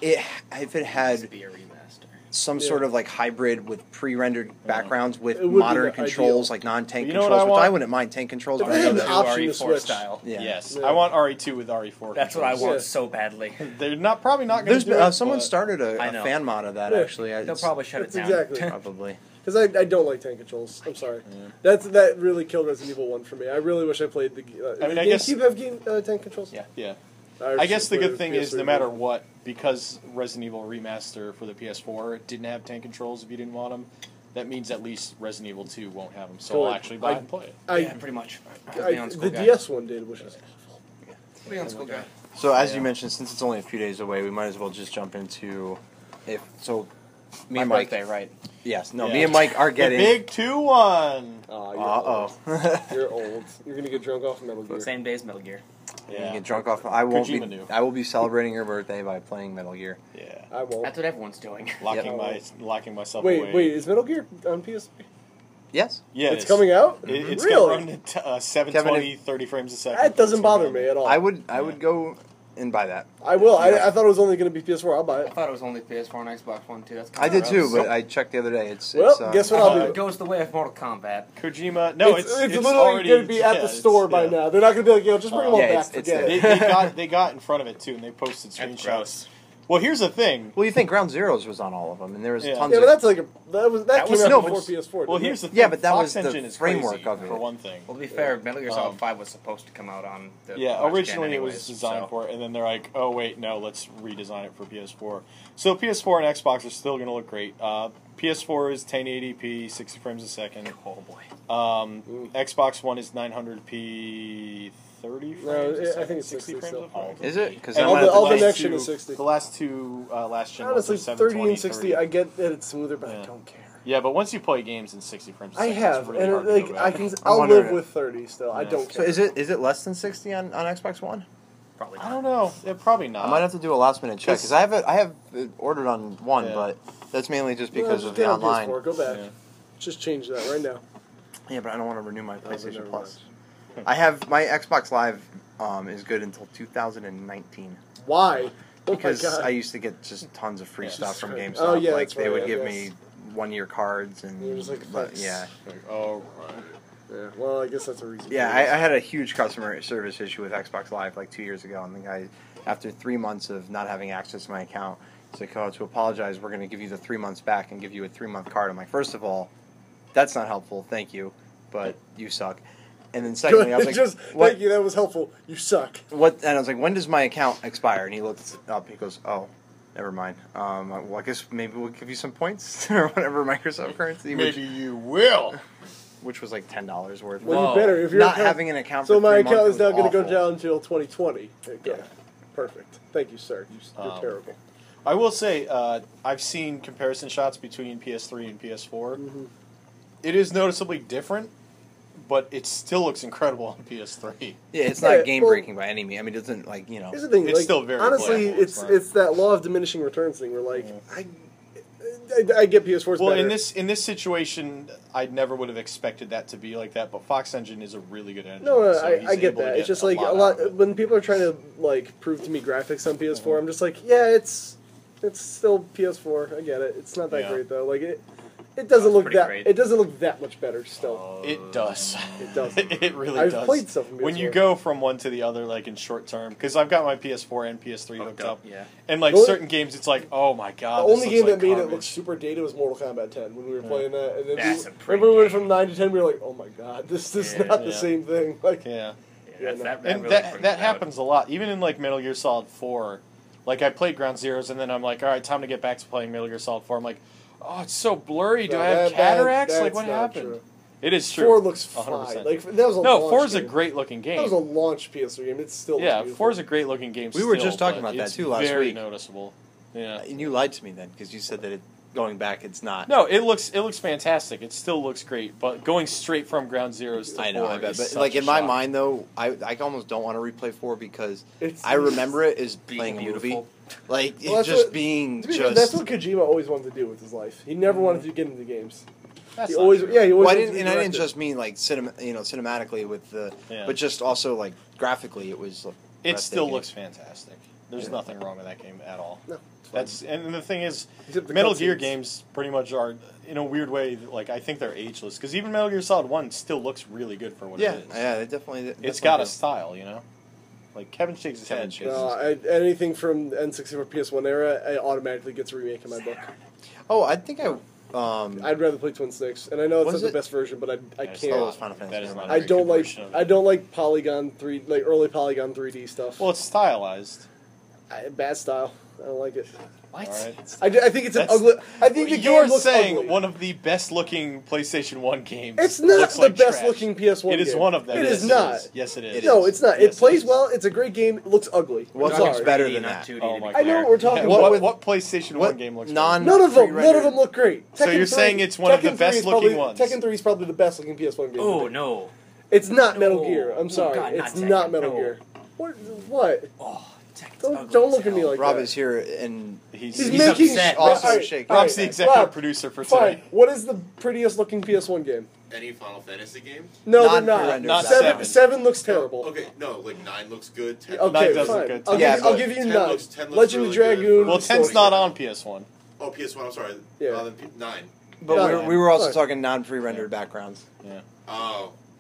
if it had Must be a remaster. some Yeah. sort of like hybrid with pre-rendered backgrounds with It would be modern the controls, ideal. like non-tank You know what controls, I which want? I wouldn't mind tank controls. If But they I know had that- an option to RE4 switch. style. yeah. Yes, Yeah. I want RE2 with RE4. That's what I controls. want Yeah. so badly. They're probably not going There's to do been, it. someone but- started I a know. fan mod of that Yeah. actually. They'll It's- probably shut it That's down. exactly. probably. Because I don't like tank controls. I'm sorry. That really killed Resident Evil 1 for me. I really wish I played the. I mean, I guess- GameCube have tank controls. Yeah. Yeah. I I guess the should good play thing is, PS3 no matter version. what, because Resident Evil Remaster for the PS4 didn't have tank controls if you didn't want them, that means at least Resident Evil 2 won't have them. So Totally. I'll actually buy and play it. Yeah, pretty much. The DS one did, which is Be on school guy. So as Yeah. you mentioned, since it's only a few days away, we might as well just jump into Me My and Mike. birthday, right? Yes, no. Yeah. Me and Mike are The getting. big 2-1. Oh, Uh-oh. You're old. You're gonna get drunk off Metal Gear. Same day as Metal Gear. You Yeah. get drunk off. I won't Kojima be. knew. I will be celebrating your birthday by playing Metal Gear. Yeah. I won't. That's what everyone's doing. Locking myself away. Wait, is Metal Gear on PS3? Yes. Yeah, It's coming out? It's Really? going to run at 720, 30 frames a second. That doesn't It's gonna bother be me on at all. I would go and buy that. I will. I thought it was only going to be PS4. I'll buy I it. thought it was only PS4 and Xbox One too. That's I kinda did too, gross. but I checked the other day. It's Well, guess what I'll It do? goes the way of Mortal Kombat. Kojima. No, it's literally already going to be at yeah, the it's- store by yeah. now. They're not going to be like, just bring them all Yeah, back. it's Forget there. it. They got in front of it too, and they posted That's screenshots. gross. Well, here's the thing. Well, you think Ground Zeroes was on all of them, and there was Yeah. tons Yeah, of... but that's like that came was- out no, before but- PS4. Well, didn't here's it? the thing. Yeah, but that Fox was the Engine is framework crazy, of it. for one thing. Well, to be fair, Metal Gear Solid 5 was supposed to come out on the Yeah, last originally gen it was anyways, designed so- for it, and then they're like, oh, wait, no, let's redesign it for PS4. So PS4 and Xbox are still going to look great. PS4 is 1080p, 60 frames a second. Oh boy. Xbox One is 900p, 30 frames No, a I second, think it's 60 frames still. a frame. Is it? Because And all the last next gen two- is 60. The last two last gen Honestly, ones are 30 720, and 60, 30. I get that it's smoother, but I Yeah. don't care. Yeah, but once you play games in 60 frames a I second, have, it's really and hard to like go I back. can, I'm I'll wondering- live with 30 still. I Yeah. don't So care. is it less than 60 on Xbox One? Probably I not. don't know. Yeah, probably not. I might have to do a last minute check because I have it ordered on one, Yeah. but that's mainly just No, because just of get the on online. PS4, go back. Yeah. Just change that right now. Yeah, but I don't want to renew my but PlayStation never Plus. I have my Xbox Live is good until 2019 Why? because oh my God. I used to get just tons of free Yeah. stuff from Jesus GameStop. Christ. Oh, yeah, like that's they right, would I give guess. me 1-year cards and You're just like, but, thanks. yeah. Like, oh, right. Yeah, well, I guess that's a reason. Yeah, for I it. had a huge customer service issue with Xbox Live like 2 years ago, and the guy, after 3 months of not having access to my account, he's like, "Oh, to apologize, we're going to give you the 3 months back and give you a 3-month card." I'm like, first of all, that's not helpful. Thank you, but you suck. And then secondly, I was like, just "What? thank you. That was helpful. You suck. What?" And I was like, "When does my account expire?" And he looked up. He goes, "Oh, never mind. Well, I guess maybe we'll give you some points or whatever Microsoft currency, Maybe you will. which was like $10 worth. Well, Whoa. you better if you're Not having an account. So for my 3 months account is now was going to go awful. down until 2020. Good. Yeah. Perfect. Thank you, sir. You're terrible. I will say, I've seen comparison shots between PS3 and PS4. Mm-hmm. It is noticeably different, but it still looks incredible on PS3. Yeah, it's Yeah, not game well- breaking by any means. I mean, it doesn't like Here's the thing. It's like, still very honestly, playable. it's It's it's that law of diminishing returns thing. Where like I get PS4's Well, better. in this situation, I never would have expected that to be like that. But Fox Engine is a really good engine. No, so he's I get able to that. It's just like a out lot of it. when people are trying to like prove to me graphics on PS4. Mm-hmm. I'm just like, yeah, it's still PS4. I get it. It's not that Yeah. great though. Like it doesn't look pretty that great. it doesn't look that much better still. It does. It does. It really I've does. played stuff from when you PS4. go from one to the other, like in short term, because I've got my PS4 and PS3 hooked up, Yeah. and like The only- certain games, it's like, oh my The god, this only looks game like that made it garbage. look super dated was Mortal Kombat 10 when we were playing that. And then That's a we, pretty remember we went game. from 9 to 10. We were like, oh my god, this is Yeah. not the Yeah. same thing. Like, Yeah, Yeah, no. that and really that brings that it out. happens a lot, even in like Metal Gear Solid 4. Like I played Ground Zeroes, and then I'm like, all right, time to get back to playing Metal Gear Solid 4. I'm like, oh, it's so blurry. Do no, I have that- cataracts? that's like what not happened? true. It is true. 4 looks 100%. fine. Like that was a No, launch 4 is a game. great looking game. That was a launch PS3 game. It still looks Yeah, beautiful. 4 is a great looking game. We were still, just talking but about that, it's too, last very week. noticeable. Yeah. And you lied to me then because you said that going back, it's not. No, it looks fantastic. It still looks great, but going straight from Ground Zeroes to I know, 4 I bet. is But such like a in my shock. mind, though, I almost don't want to replay 4 because It's- I remember it as Being playing a movie, beautiful. like Well, that's just what- being To be fair, just. that's what Kojima always wanted to do with his life. He never wanted to get into games. That's He not always, true. yeah, he always. Well, I wanted didn't, to be and I didn't directed. just mean like cinematically with the, Yeah. but just also like graphically, it was. Like, It still breathtaking. looks fantastic. There's nothing wrong with that game at all. No, That's and the thing is, Except the Metal Gear cutscenes. games pretty much are in a weird way. Like I think they're ageless because even Metal Gear Solid 1 still looks really good for what Yeah, it is. yeah, it definitely. It's definitely got a does. style, you know. Like Kevin shakes his head. No, anything from N64 PS1 era, it automatically gets a remake in my book. Oh, I think I. I'd rather play Twin Sticks, and I know it's Was not it? the best version, but I That is can't. Oh, not- it's Final Fantasy. that is not a I great don't like conversion of it. I don't like Polygon 3 like early Polygon 3D stuff. Well, it's stylized. Bad style. I don't like it. What? All right. I think it's an That's- ugly. I think the You're game looks saying ugly. one of the best looking PlayStation 1 games. It's not looks the like best trash. looking PS1 It is game. one of them. It Yes, is not. Yes, it is. It No, is. it's not. Yes, it plays is. well. It's a great game. It looks ugly. What I'm looks sorry. better 3D, than not that? 2D Oh to my be God. I know what we're talking What, about. what PlayStation 1 game looks better? None of them. pre-rendered- None of them look great. So Tekken you're 3 saying it's one of the Tekken 3 best is probably- looking ones? Tekken 3 is probably the best looking PS1 game. Oh no. It's not Metal No. Gear. I'm Oh, sorry. God, not it's not Tekken. Metal No. Gear. What? Oh, Tekken's Don't ugly as look at me hell. like Rob that. is here and He's He's He's making upset. also Alright, shaking. alright, Rob's the executive Rob, producer for Fine. today. What is the prettiest looking PS1 game? Any Final Fantasy game? No, they're Non-pre-rendered. not. Not Seven. seven. Seven looks terrible. Okay, no, like 9 looks good. 10 Okay, 9 does look fine. good, I'll, too. Yeah, give, I'll but give you 10 9. looks- 10 looks Legend really of Dragoon. Well, good. 10's still- not on PS1. Oh, PS1, I'm sorry. Yeah. Then 9. but Yeah. we were also Fine. talking non pre-rendered backgrounds. Yeah. Oh.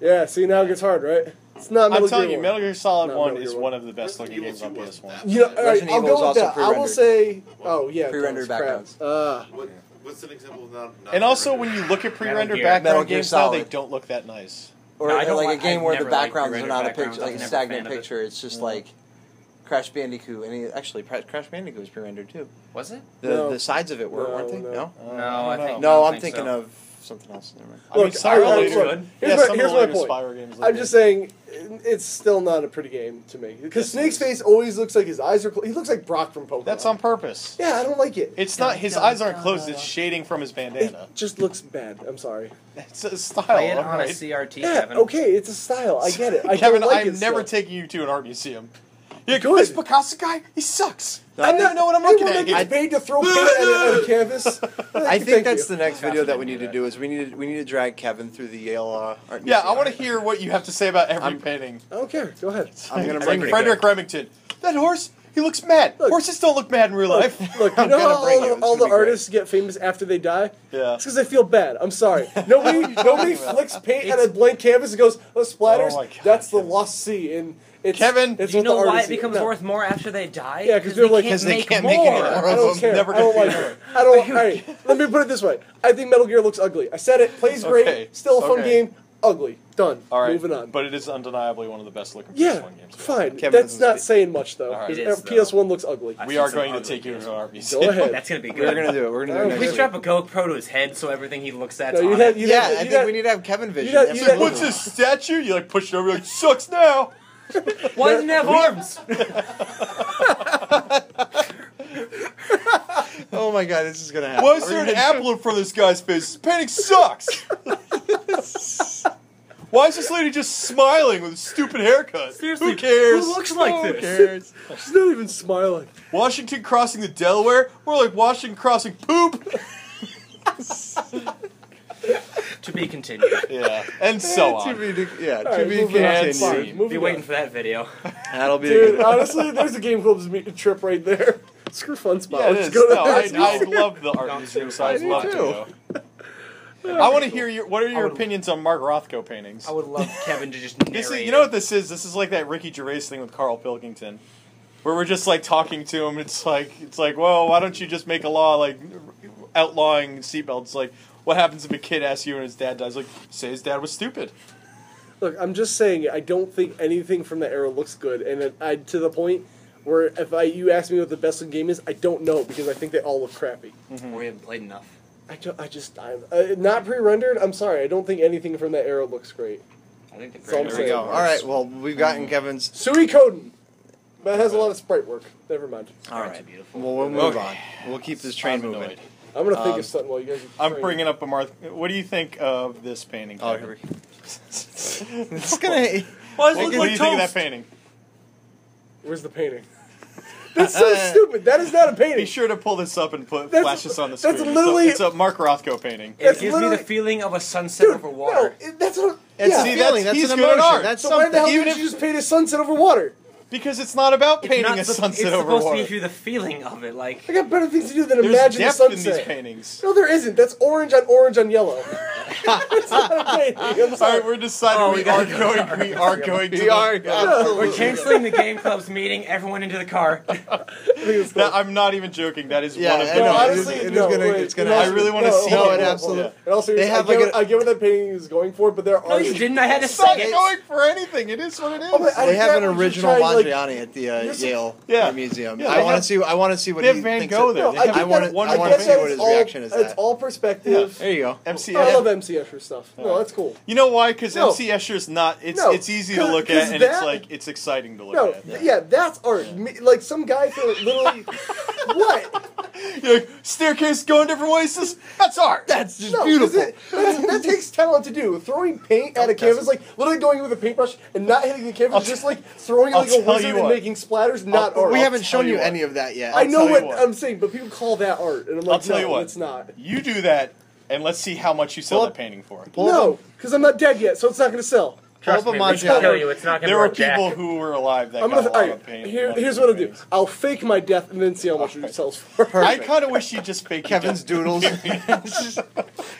Yeah, see, now it gets hard, right? It's not Metal I'm telling Gear you, 1. Metal Gear Solid Not 1 Metal is Gear one of the best looking Resident games on Evil 2 wasn't PS1. that You know, all right, Resident I'll Evil go is with also that. I will pre-rendered. say, oh yeah, Pre-rendered it's crap. backgrounds. What's an example of not And also, pre-rendered? when you look at pre-rendered Gear. background Metal Gear games now, they Solid. don't look that nice. Or No, I don't like like- a game I've where the never liked backgrounds are pre-rendered not a backgrounds. picture, like I'm a never a stagnant fan of it. picture. It's just like Crash Bandicoot. Actually, Crash Bandicoot was pre-rendered too. Was it? The sides of it were, weren't they? No. No. No, I think No, I I'm don't think thinking so. of something else. Never mind. I mean, Look, Spyro I- later- look, yeah, here's some my of the later point. Spyro games look I'm good. just saying, it's still not a pretty game to me. Because Yes, Snake's it is. face always looks like his eyes are closed. He looks like Brock from Pokemon. That's on purpose. Yeah, I don't like it. It's not, his eyes aren't closed, it's shading from his It bandana. just looks bad. I'm sorry. It's a style, Play it on a alright? CRT, Yeah, Kevin. okay, it's a style. I get it. I Kevin, don't like I'm it never still. taking you to an art museum. You're like, Good. this Picasso guy, he sucks. No, I don't know what I'm looking Anyone at. that gets paid to throw paint at a canvas. I think Thank that's you. the next video Gotcha, that we didn't need do to do. Is we need to drag Kevin through the Yale art. Yeah, museum. I want to hear what you have to say about every I'm- painting. I don't care. Go ahead. I'm gonna Like bring it. Frederick Remington. That horse, he looks mad. Look. Horses don't look mad in real life. Look, you I'm know gonna how bring you. It's all gonna the be great. artists get famous after they die? Yeah. It's because they feel bad. I'm sorry. Nobody flicks paint on a blank canvas and goes, "Oh, splatters." Oh my God, That's the Kevin. lost sea. And it's Kevin, It's Do you what know the why artists it do. becomes No. worth more after they die? Yeah, 'cause they're like- 'cause they can't make any more. I don't care. Never I don't gonna like figure it. I don't. All right, let me put it this way. I think Metal Gear looks ugly. I said it. Plays great. Okay. Still a fun Okay. game. Ugly. Done. All right, Moving on. But it is undeniably one of the best looking yeah, PS1 games. fine. Kevin That's doesn't not speak. saying much though. All right. It is, though. PS1 looks ugly. I've We seen are some going to ugly take you games. to an art museum. Go ahead. That's gonna be good. We're gonna do it. We're gonna do it Oh, next We week. strap a GoPro to his head so everything he looks at's No, on you'd it. have- you'd Yeah, have- I you'd think have- we need to have Kevin vision. you'd have- That's you'd what have- we'll What's do. this statue? You like push it over, you're like, sucks now. Why doesn't it have arms? Oh my god, this is gonna happen. Why is We're there an gonna- apple in front of this guy's face? This painting sucks. Why is this lady just smiling with a stupid haircut? Seriously, Who cares? who looks like Who this? cares? She's not even smiling. Washington crossing the Delaware? More like Washington crossing poop. To be continued. Yeah, and so To on. be, yeah, All to right, be moving on. continued. Fine, Be moving Be on. waiting for that video. That'll be Dude, a honestly, there's a Game Club's trip right there. Screw Fun Spot. Yeah, it Let's is. go to No, that. I love the art museum, so I'd I do love to too. go. I want to hear your. What are your would- opinions on Mark Rothko paintings? I would love Kevin to just narrate. This is, you know what this is? This is like that Ricky Gervais thing with Carl Pilkington, where we're just like talking to him. It's like, well, why don't you just make a law like outlawing seatbelts? Like, what happens if a kid asks you and his dad dies? Like, say his dad was stupid. Look, I'm just saying, I don't think anything from that era looks good, and to the point where if you ask me what the best game is, I don't know because I think they all look crappy. We haven't played enough. I'm not pre-rendered. I'm sorry, I don't think anything from that era looks great. I think the That's all I'm There we saying. go. All right. Well, we've gotten Kevin's. Suikoden, that has a lot of sprite work. Never mind. All Sprites right. are beautiful. Well, we'll move Okay. on. We'll keep this train I'm moving. annoyed. I'm gonna think of something while you guys. Are I'm train. bringing up a What do you think of this painting? Oh, Kevin? here we go. It's gonna. Why does What it look do like you think of toast? that painting? Where's the painting? That's so stupid. That is not a painting. Be sure to pull this up and That's- flash this on the that's screen. literally- It's a Mark Rothko painting. It That's gives me the literally- feeling of a sunset Dude, over water. no, that's what. It's yeah. a feeling. That's he's an good at emotion. art. That's So why the something. hell Even did you if- just paint a sunset over water? Because it's not about It's painting not a sup- sunset it's over supposed water. to give you the feeling of it, like I got better things to do than There's imagine the depth in these sunset. paintings. No, there isn't. That's orange on yellow. It's not a painting. I'm All sorry. right, we're deciding Oh, we, we are gotta go. going. We are going to. We are. we're Absolutely. canceling the game club's meeting. Everyone into the car. I think it's cool. I'm not even joking. That is Yeah, one of I the. know. No, it honestly, is- it is no, gonna- wait, it's gonna no, happen. I really wanna no, see hold it. on, No, hold on, absolutely. hold on. And also, They have I like get what that painting is going for, but there No, are. you didn't. I had to It's not say it. going for anything. It is what it is. Oh, but I They have get an what you're original trying, like- Mondrian at the Yale Yeah. Museum. Yeah, I they want to have- see. I want to see what they have he Van thinks Gogh of- there. No, They I have get I wanna- that. one I I wanna get see that what it's his all- reaction is It's at. all perspective. There you go. MC. I love MC Escher stuff. No, that's cool. You know why? Because No. MC Escher's not. It's No, it's easy to 'cause- look 'cause at, and it's that- like it's exciting to look No, at. yeah, that's art. Like some guy for literally what? You're like, staircase going different ways. That's art. That's just No, 'cause beautiful. that takes talent to do. Throwing paint at a canvas, like literally going with a paintbrush and not hitting the canvas, just like throwing it I'll like a tell wizard you and what. making splatters, not art. We haven't tell shown you you what. any of that yet. I know tell you what what. I'm saying, but people call that art, and I'm like, I'll tell no, you what. it's not. You do that, and let's see how much you sell Pull that up- painting for. Pull up No, because I'm not dead yet, so it's not going to sell. Trust Pull up me, a we can Mondrian. tell you it's not going to There were work, Jack. people who were alive that I'm got gonna. a lot Alright, of paint. here's what I'll do. I'll fake my death and then see how much it sells for. I kind of wish you just fake Kevin's your death. doodles.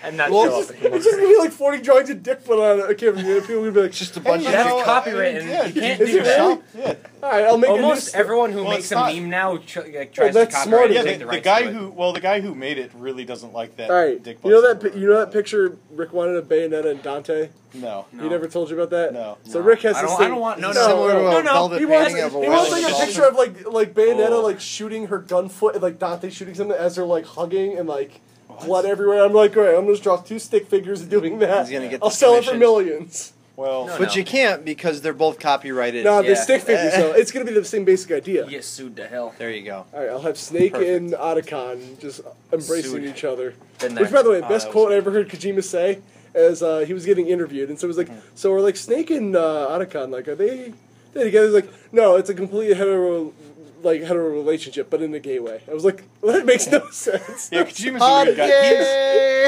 and not Well, show up anymore. It's just gonna be like 40 drawings of dick put on a camera. People will be like, Just a bunch That's of. copyrighted. Yeah, You can't is do it that. really? Yeah. all right, I'll make Almost a new. everyone who Well, makes it's a not. meme now tries that's to smart. copyright Yeah, and take the the rights guy to it. the guy who made it really doesn't like that. All right, Dick you know butts that you know that picture Rick wanted of Bayonetta and Dante. No. He never told you about that. No. So Rick has I this don't, thing. I don't want no This is similar to no a no. velvet He wants, painting of a he wants whale. like a picture of like Bayonetta Oh. like shooting her gun foot and like Dante shooting something as they're like hugging and like blood everywhere. I'm like, all right, I'm gonna just draw 2 stick figures doing that. He's gonna get I'll the sell it for commissions. millions. Well, No, But you can't because they're both copyrighted. No, Yeah. the stick figures though. It's gonna be the same basic idea. You get sued to hell. There you go. All right, I'll have Snake Perfect. and Otacon just embracing Sued. each other. Been Which, there. by the way, Oh, best that was quote I good. ever heard Kojima say as he was getting interviewed, and so it was like, "So are like Snake and Otacon like are they together?" He's like, "No, it's a completely hetero relationship, but in a gay way." I was like, well, "That makes no sense." yeah, Kojima's a weird guy.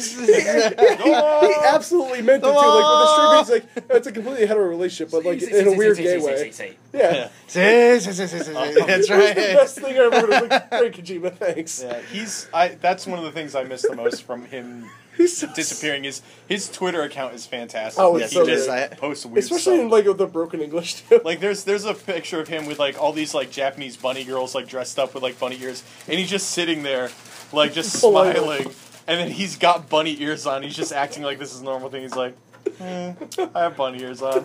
He absolutely meant it too. Like with the straight, he's like, "It's a completely hetero relationship, but like in a weird gay way." Yeah, That's That's right. the best thing I ever heard. I was like, "Great, Kojima, thanks." Yeah, that's one of the things I miss the most from him He's so disappearing. His Twitter account is fantastic. Oh, Like, it's he so just good. posts weird Especially stuff. in like with the broken English too. Like there's a picture of him with like all these like Japanese bunny girls like dressed up with like bunny ears, and he's just sitting there, like just Oh, I know. smiling, and then he's got bunny ears on. He's just acting like this is a normal thing. He's like, I have bunny ears on.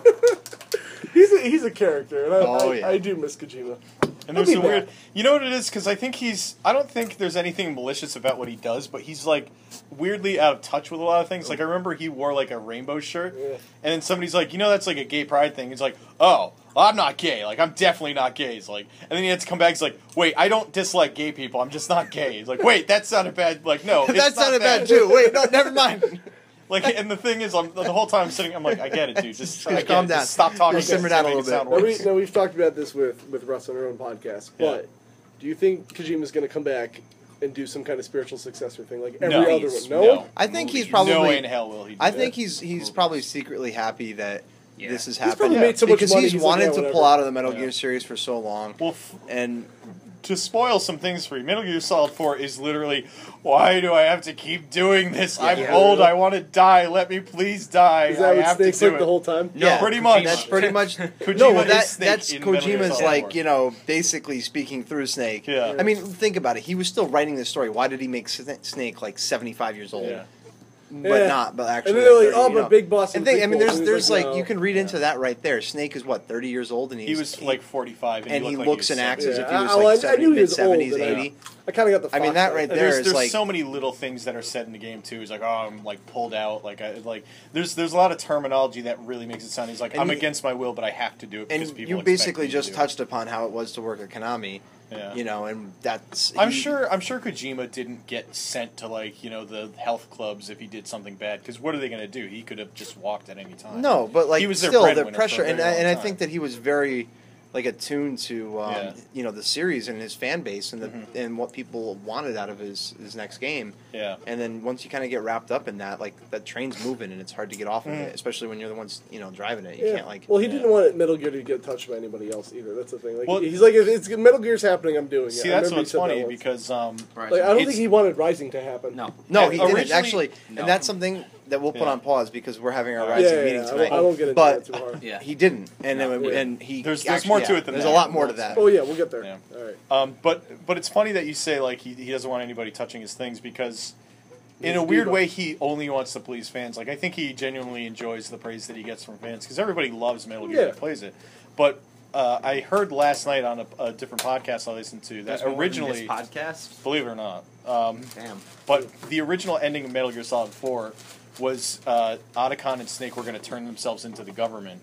He's a character, and Oh, yeah. I do miss Kojima. And there's I'll some be weird. back. You know what it is? Because I don't think there's anything malicious about what he does, but he's like weirdly out of touch with a lot of things. Like I remember he wore like a rainbow shirt, Yeah. and then somebody's like, that's like a gay pride thing. He's like, oh, I'm not gay. Like I'm definitely not gay. He's like, and then he had to come back. He's like, wait, I don't dislike gay people. I'm just not gay. He's like, wait, that sounded bad. Like no, it's That not sounded bad too. Wait, no, never mind. Like, and the thing is, the whole time I'm sitting, I'm like, I get it, dude. Just I get calm it. down. Just stop talking. Just simmer Just down a make little it sound bit. worse. We've talked about this with Russ on our own podcast, Yeah. but do you think Kojima's going to come back and do some kind of spiritual successor thing like every No. other Please, one? No? I think he's No probably. way in hell will he do I that. think he's probably secretly happy that Yeah. this has He's happened. probably made so much because money, he's he's like, wanted yeah, to whatever. pull out of the Metal Yeah. Gear series for so long, Well, and to spoil some things for you, Metal Gear Solid 4 is literally, why do I have to keep doing this? I'm Yeah. old, I want to die, let me please die. Is that I what have to Snake's do like it. the whole time? yeah, pretty much. That's pretty much. Kojima No, well, is Snake that's in Metal Gear Kojima's Solid like 4. basically speaking through Snake. Yeah. I mean, think about it. He was still writing this story. Why did he make Snake like 75 years old? Yeah. But Yeah. not. But actually, And then they're like, 30, oh, you but know. Big Boss And and I mean, Big Boss. And there's he's like no. you can read into that right there. Snake is what 30 years old, and He was like 45, and he looked like looks and was acts 70. as if he Yeah, was I- like I knew he was mid-70s, old, but 80. I kind of got the I mean, Fox that side. right there There's is like so many little things that are said in the game too. He's like, oh, I'm like pulled out. There's a lot of terminology that really makes it sound. He's like, And I'm you- against my will, but I have to do it because and people you expect basically me to just do it. touched upon how it was to work at Konami. Yeah. You know, and that's I'm sure Kojima didn't get sent to the health clubs if he did something bad. Because what are they going to do? He could have just walked at any time. No, but like He was their still the breadwinner pressure, for a and very long I time. think that he was very like attuned to Yeah. the series and his fan base and Mm-hmm. and what people wanted out of his next game. Yeah. And then once you kind of get wrapped up in that, like that train's moving and it's hard to get off of Mm. it, especially when you're the ones driving it. You Yeah. can't like. Well, he Yeah. didn't want Metal Gear to get touched by anybody else either. That's the thing. Like Well- he's like, if it's Metal Gear's happening, I'm doing it. See, I that's remember he what's said that funny once. because Like, I don't it's- think he wanted Rising to happen. No. No, he didn't originally- actually, No. and that's something that we'll put Yeah. on pause because we're having our Yeah, rising yeah, meeting yeah. tonight. I won't get into but that too hard. Yeah. he didn't, and No. Yeah. and he There's actually, more to it than there's that. a lot more to that. Oh yeah, we'll get there. Yeah. All right. But it's funny that you say like he doesn't want anybody touching his things because in He's a a weird diva. way he only wants to please fans. Like I think he genuinely enjoys the praise that he gets from fans because everybody loves Metal Gear Yeah. that plays it. But I heard last night on a different podcast I listened to that There's more than originally, this podcast. believe it or not, Damn. but the original ending of Metal Gear Solid 4 was Otacon and Snake were going to turn themselves into the government.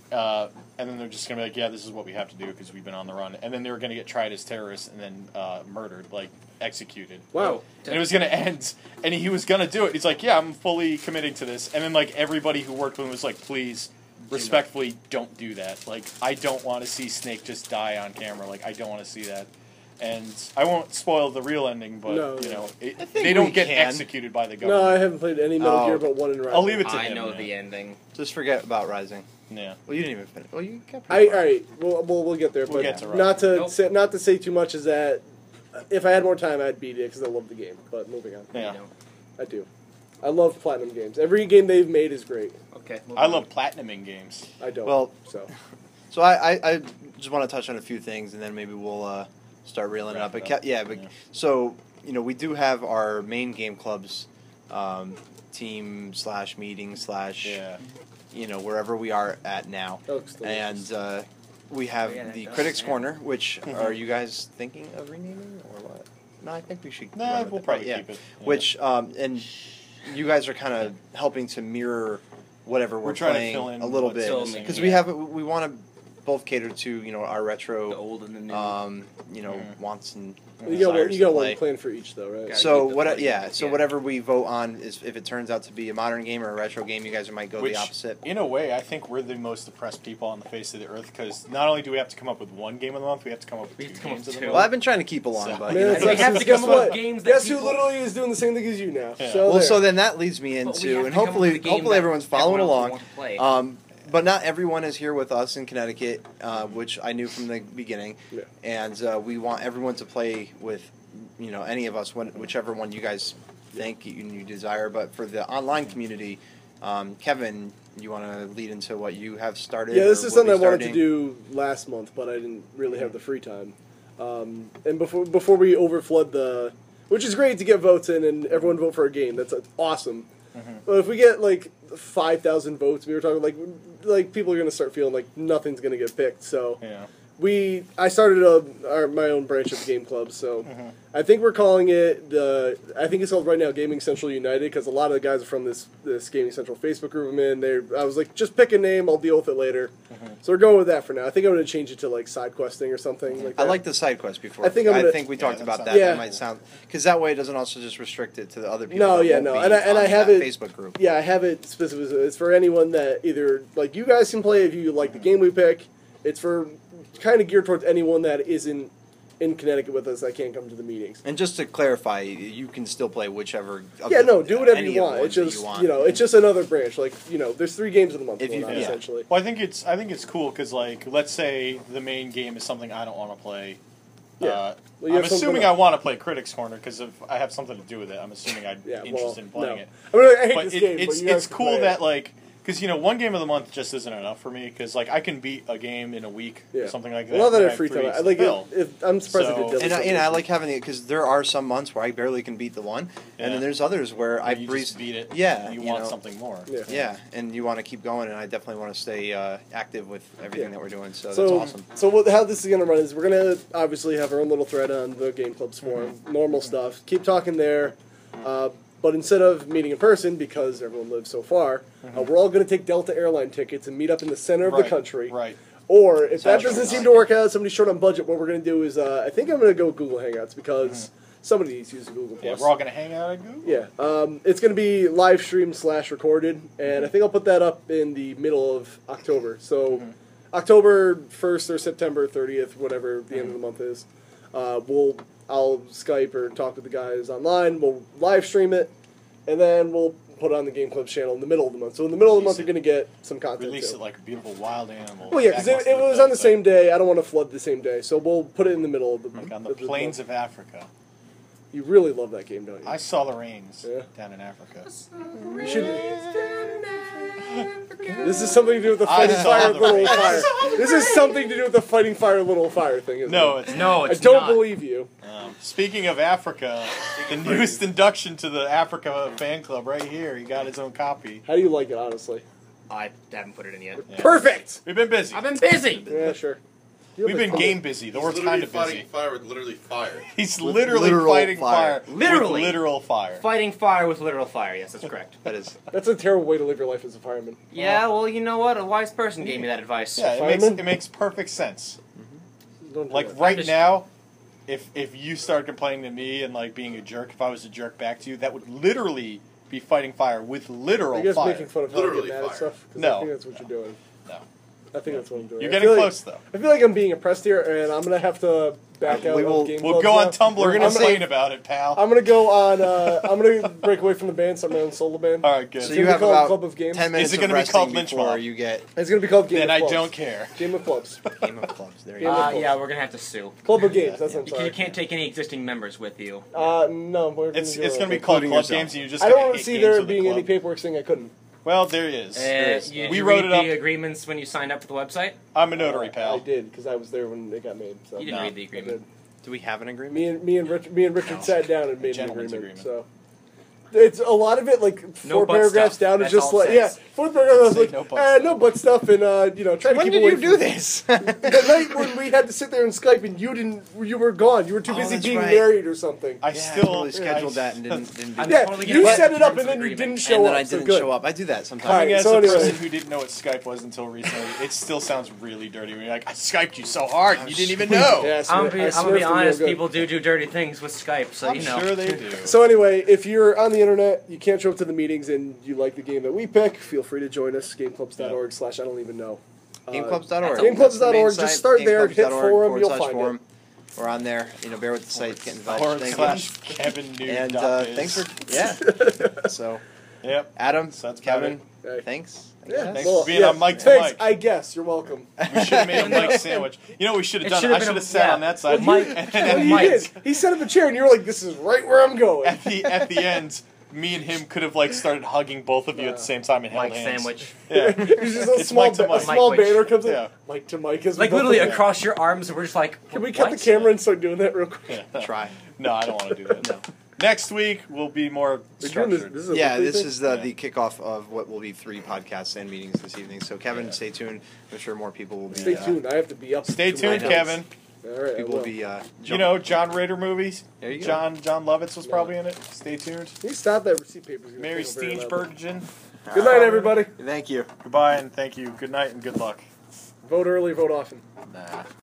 And then they're just going to be like, yeah, this is what we have to do because we've been on the run. And then they were going to get tried as terrorists and then murdered, like executed. Wow. And it was going to end, and he was going to do it. He's like, yeah, I'm fully committing to this. And then, like, everybody who worked with him was like, please, respectfully, don't do that. Like, I don't want to see Snake just die on camera. Like, I don't want to see that. And I won't spoil the real ending, but, No. they we don't get can. executed by the No, government. I haven't played any Metal Oh. Gear but one in Rising. I'll leave it to I him. know yeah. the ending. Just forget about rising. Yeah. Well, you didn't even finish. Well, you got All pretty far. right, we'll get there. We'll But get to not to Nope. say, not to say too much is that if I had more time, I'd beat it because I love the game. But moving on, Yeah. You know. I do. I love Platinum Games. Every game they've made is great. Okay. I love platinuming games. I don't. Well, so So I just want to touch on a few things, and then maybe we'll start reeling it up. Wrap it But up. yeah, but so we do have our main game clubs, team / meeting / wherever we are at now, that looks delicious. and we have Oh, yeah, that the does, Critics yeah. Corner, which are you guys thinking of renaming or what? No, I think we should. Nah, run with we'll it, probably yeah. keep it. Yeah. Which and you guys are kind of helping to mirror whatever we're trying to playing fill in a little what's bit missing, because yeah. we want to both cater to our retro The old and the new. wants and you desires got to one play. plan for each though, right? Gotta So keep the what? fun, So yeah. whatever we vote on is if it turns out to be a modern game or a retro game, you guys might go Which, the opposite. in a way, I think we're the most depressed people on the face of the earth because not only do we have to come up with one game of the month, we have to come up with We two have to come up games with of two. the Well, month. I've been trying to keep along, So- but Man, And we have to guess come up with what? games that Guess who people- literally is doing the same thing as you now? Yeah. So well, there. so then that leads me But we into, have and to come up with hopefully a game that everyone's following everyone else along. will want to play. But not everyone is here with us in Connecticut, which I knew from the beginning. Yeah. And we want everyone to play with, any of us, whichever one you guys think you desire. But for the online community, Kevin, you want to lead into what you have started? Yeah, this or is will something I be wanted to starting? do last month, but I didn't really have the free time. And before we overflood which is great to get votes in and everyone vote for a game. That's awesome. But if we get like 5,000 votes, we were talking like people are gonna start feeling like nothing's gonna get picked. So Yeah. I started my own branch of the game club. So I think we're calling it I think it's called right now Gaming Central United because a lot of the guys are from this Gaming Central Facebook group I'm in. I was like, just pick a name, I'll deal with it later. So we're going with that for now. I think I'm going to change it to like side questing or something like that. I like the side quest before. I think I'm gonna- we talked Yeah, about that that. sounds- That might sound because that way it doesn't also just restrict it to the other people. No, that yeah, won't no, be and I on have that it Facebook group. Yeah, I have it specifically. It's for anyone that either like you guys can play if you like the game we pick. It's for kind of geared towards anyone that isn't in Connecticut with us that can't come to the meetings. And just to clarify, you can still play whichever. Of Yeah, the- no, do whatever any you of the want. It's ones that just you want. it's just another branch. Like there's 3 games in the month If going you- on, yeah. essentially. Well, I think it's cool because let's say the main game is something I don't want to play. Yeah. Well, you I'm have something assuming else. I want to play Critics Corner because if I have something to do with it, I'm assuming I'd Yeah, be well, interested in playing no. it. I mean, I hate But this game, it's but you guys it's can cool play that it. because one game of the month just isn't enough for me because I can beat a game in a week Yeah. or something like that. Well, not that but I I have have free 3 time. weeks I to like fill. I'm surprised So- I did Deadly And I Premonition. like having it because there are some months where I barely can beat the one, Yeah. and then there's others where I you breeze just beat it. Yeah, you you want know. something more. Yeah. Yeah, and you want to keep going, and I definitely want to stay active with everything Yeah. that we're doing. So, So, that's awesome. so how this is going to run is we're going to obviously have our own little thread on the Game Club's forum, normal stuff. Keep talking there. But instead of meeting in person, because everyone lives so far, we're all going to take Delta airline tickets and meet up in the center of the Right, country. Right. Or if that Sounds doesn't really seem nice. to work out, somebody's short on budget, what we're going to do is I think I'm going to go Google Hangouts because somebody needs to use Google+. Yeah, we're all gonna hang out at Google. Yeah, it's going to be live streamed / recorded, and I think I'll put that up in the middle of October. So October 1st or September 30th, whatever the end of the month is. I'll Skype or talk with the guys online. We'll live stream it, and then we'll put it on the Game Club channel in the middle of the month. So in the middle of the month, you're going to get some content. Release too. it like a beautiful wild animal. Well, yeah, because it was on the same day. I don't want to flood the same day, so we'll put it in the middle of the Like on the of the plains month. of Africa. You really love that game, don't you? I saw the rains Yeah. down in Africa. You should. This is something to do with the I fighting saw fire, the little race. fire. This is something to do with the fighting fire, little fire thing, isn't No, it? it's No, I it's don't not. believe you. Speaking of Africa, the newest induction to the Africa fan club right here. He got his own copy. How do you like it, honestly? I haven't put it in yet. Yeah. Perfect! We've been busy. I've been busy. Yeah, sure. You We've have been a- game busy. The He's word's literally kind of fighting busy. fire with literally fire. He's With literally literal fighting fire. fire. Literally. With literal fire. Fighting fire with literal fire. Yes, that's correct. That is. That's a terrible way to live your life as a fireman. Yeah, well, you know what? A wise person gave me that advice. Yeah, Fireman? it makes perfect sense. Don't do Like that. right just- now, if you start complaining to me and like being a jerk, if I was a jerk back to you, that would literally be fighting fire with Are literal you guys fire. making fun of how I Literally get mad at fire. stuff? 'Cause I No. think that's what you're doing. No. I think that's what I'm doing. You're I getting feel like- close though. I feel like I'm being oppressed here, and I'm gonna have to back out We will- of Game We'll Clubs go on now. Tumblr We're and gonna complain say- about it, pal. I'm gonna go on. I'm gonna break away from the band, start my own solo band. All right, good. So It's you gonna have be called about Club of Games. 10 minutes Is it of gonna be resting called Lynch before Mob? you get It's gonna be called Game Then of I Clubs. don't care. Game of Clubs. Game of Clubs. There you Game go. of Yeah, we're gonna have to sue. Club of Games. That's what I'm You sorry. can't take any existing members with you. No, we're gonna It's do gonna it. be called Including Club yourself. Games, and you just. I don't gonna want to hate see games there with the being any club. paperwork saying I couldn't. Well, there is. You, We you wrote read it up. the agreements when you signed up for the website. I'm a notary, I pal. did because I was there when it got made. So You didn't No, read the I agreement. did. Do we have an agreement? Me and Richard No. sat down and made an Gentleman's agreement. agreement. So it's a lot of it, like No four butt paragraphs stuff. down, is That's just all it like says. fourth paragraph. I was Say like, no butt stuff. no butt stuff, and try to When keep did away you from do this? The night when we had to sit there and Skype and you were gone. You were too Oh, busy that's being right. married or something. I Yeah, I still totally scheduled that and didn't do I'm that. Yeah, totally you gonna set read it up the and then you terms of didn't agreement. show And up. then I so didn't good. show up. I do that sometimes. Alright, As so a anyway. person who didn't know what Skype was until recently, it still sounds really dirty. When you're like, I Skyped you so hard, and you didn't even know. Yeah, I'm gonna be honest. People. People do dirty things with Skype, so I'm you know. sure they do. So anyway, if you're on the internet, you can't show up to the meetings, and you like the game that we pick, feel free to join us. Gameclubs.org/I don't even know. Gameclubs.org. Gameclubs.org. Just start there, hit forum, you'll find forum. We're on there. Bear with the site. Get invited. Forward Thank slash Kevin New. you. And thanks for So Yep. Adam, So that's Kevin, Hey. thanks. I Yeah, guess. Thanks for being on Mike to thanks, Mike. I guess you're welcome. We should have made a Mike sandwich. You know what we should have It done? should've I been should a- have sat yeah. on that side. Mike- and Well, then you Mike, did. He set up a chair, and you were like, "This is right where I'm going." at the end, me and him could have like started hugging both of you at the same time and held Mike hands. sandwich. Yeah. It's just a It's small, Mike to Mike. a small Mike, which- banner comes in. Yeah. Mike to Mike is Like literally across your arms, and we're just like, Can we cut what? the camera and start doing that real quick? Try. No, I don't want to do that. No. Next week will be more We're doing this- structured. this is a Yeah, weekly this thing? is the kickoff of what will be 3 podcasts and meetings this evening. So Kevin, stay tuned. I'm sure more people will be. Stay tuned. I have to be up. Stay to tuned, my Kevin. All right, I People will will. be. You know, John Rader movies. There you go. John Lovitz was probably in it. Stay tuned. Can you stop that receipt paper? Mary Steenburgen. Good night, everybody. Thank you. Goodbye and thank you. Good night and good luck. Vote early, vote often. Nah.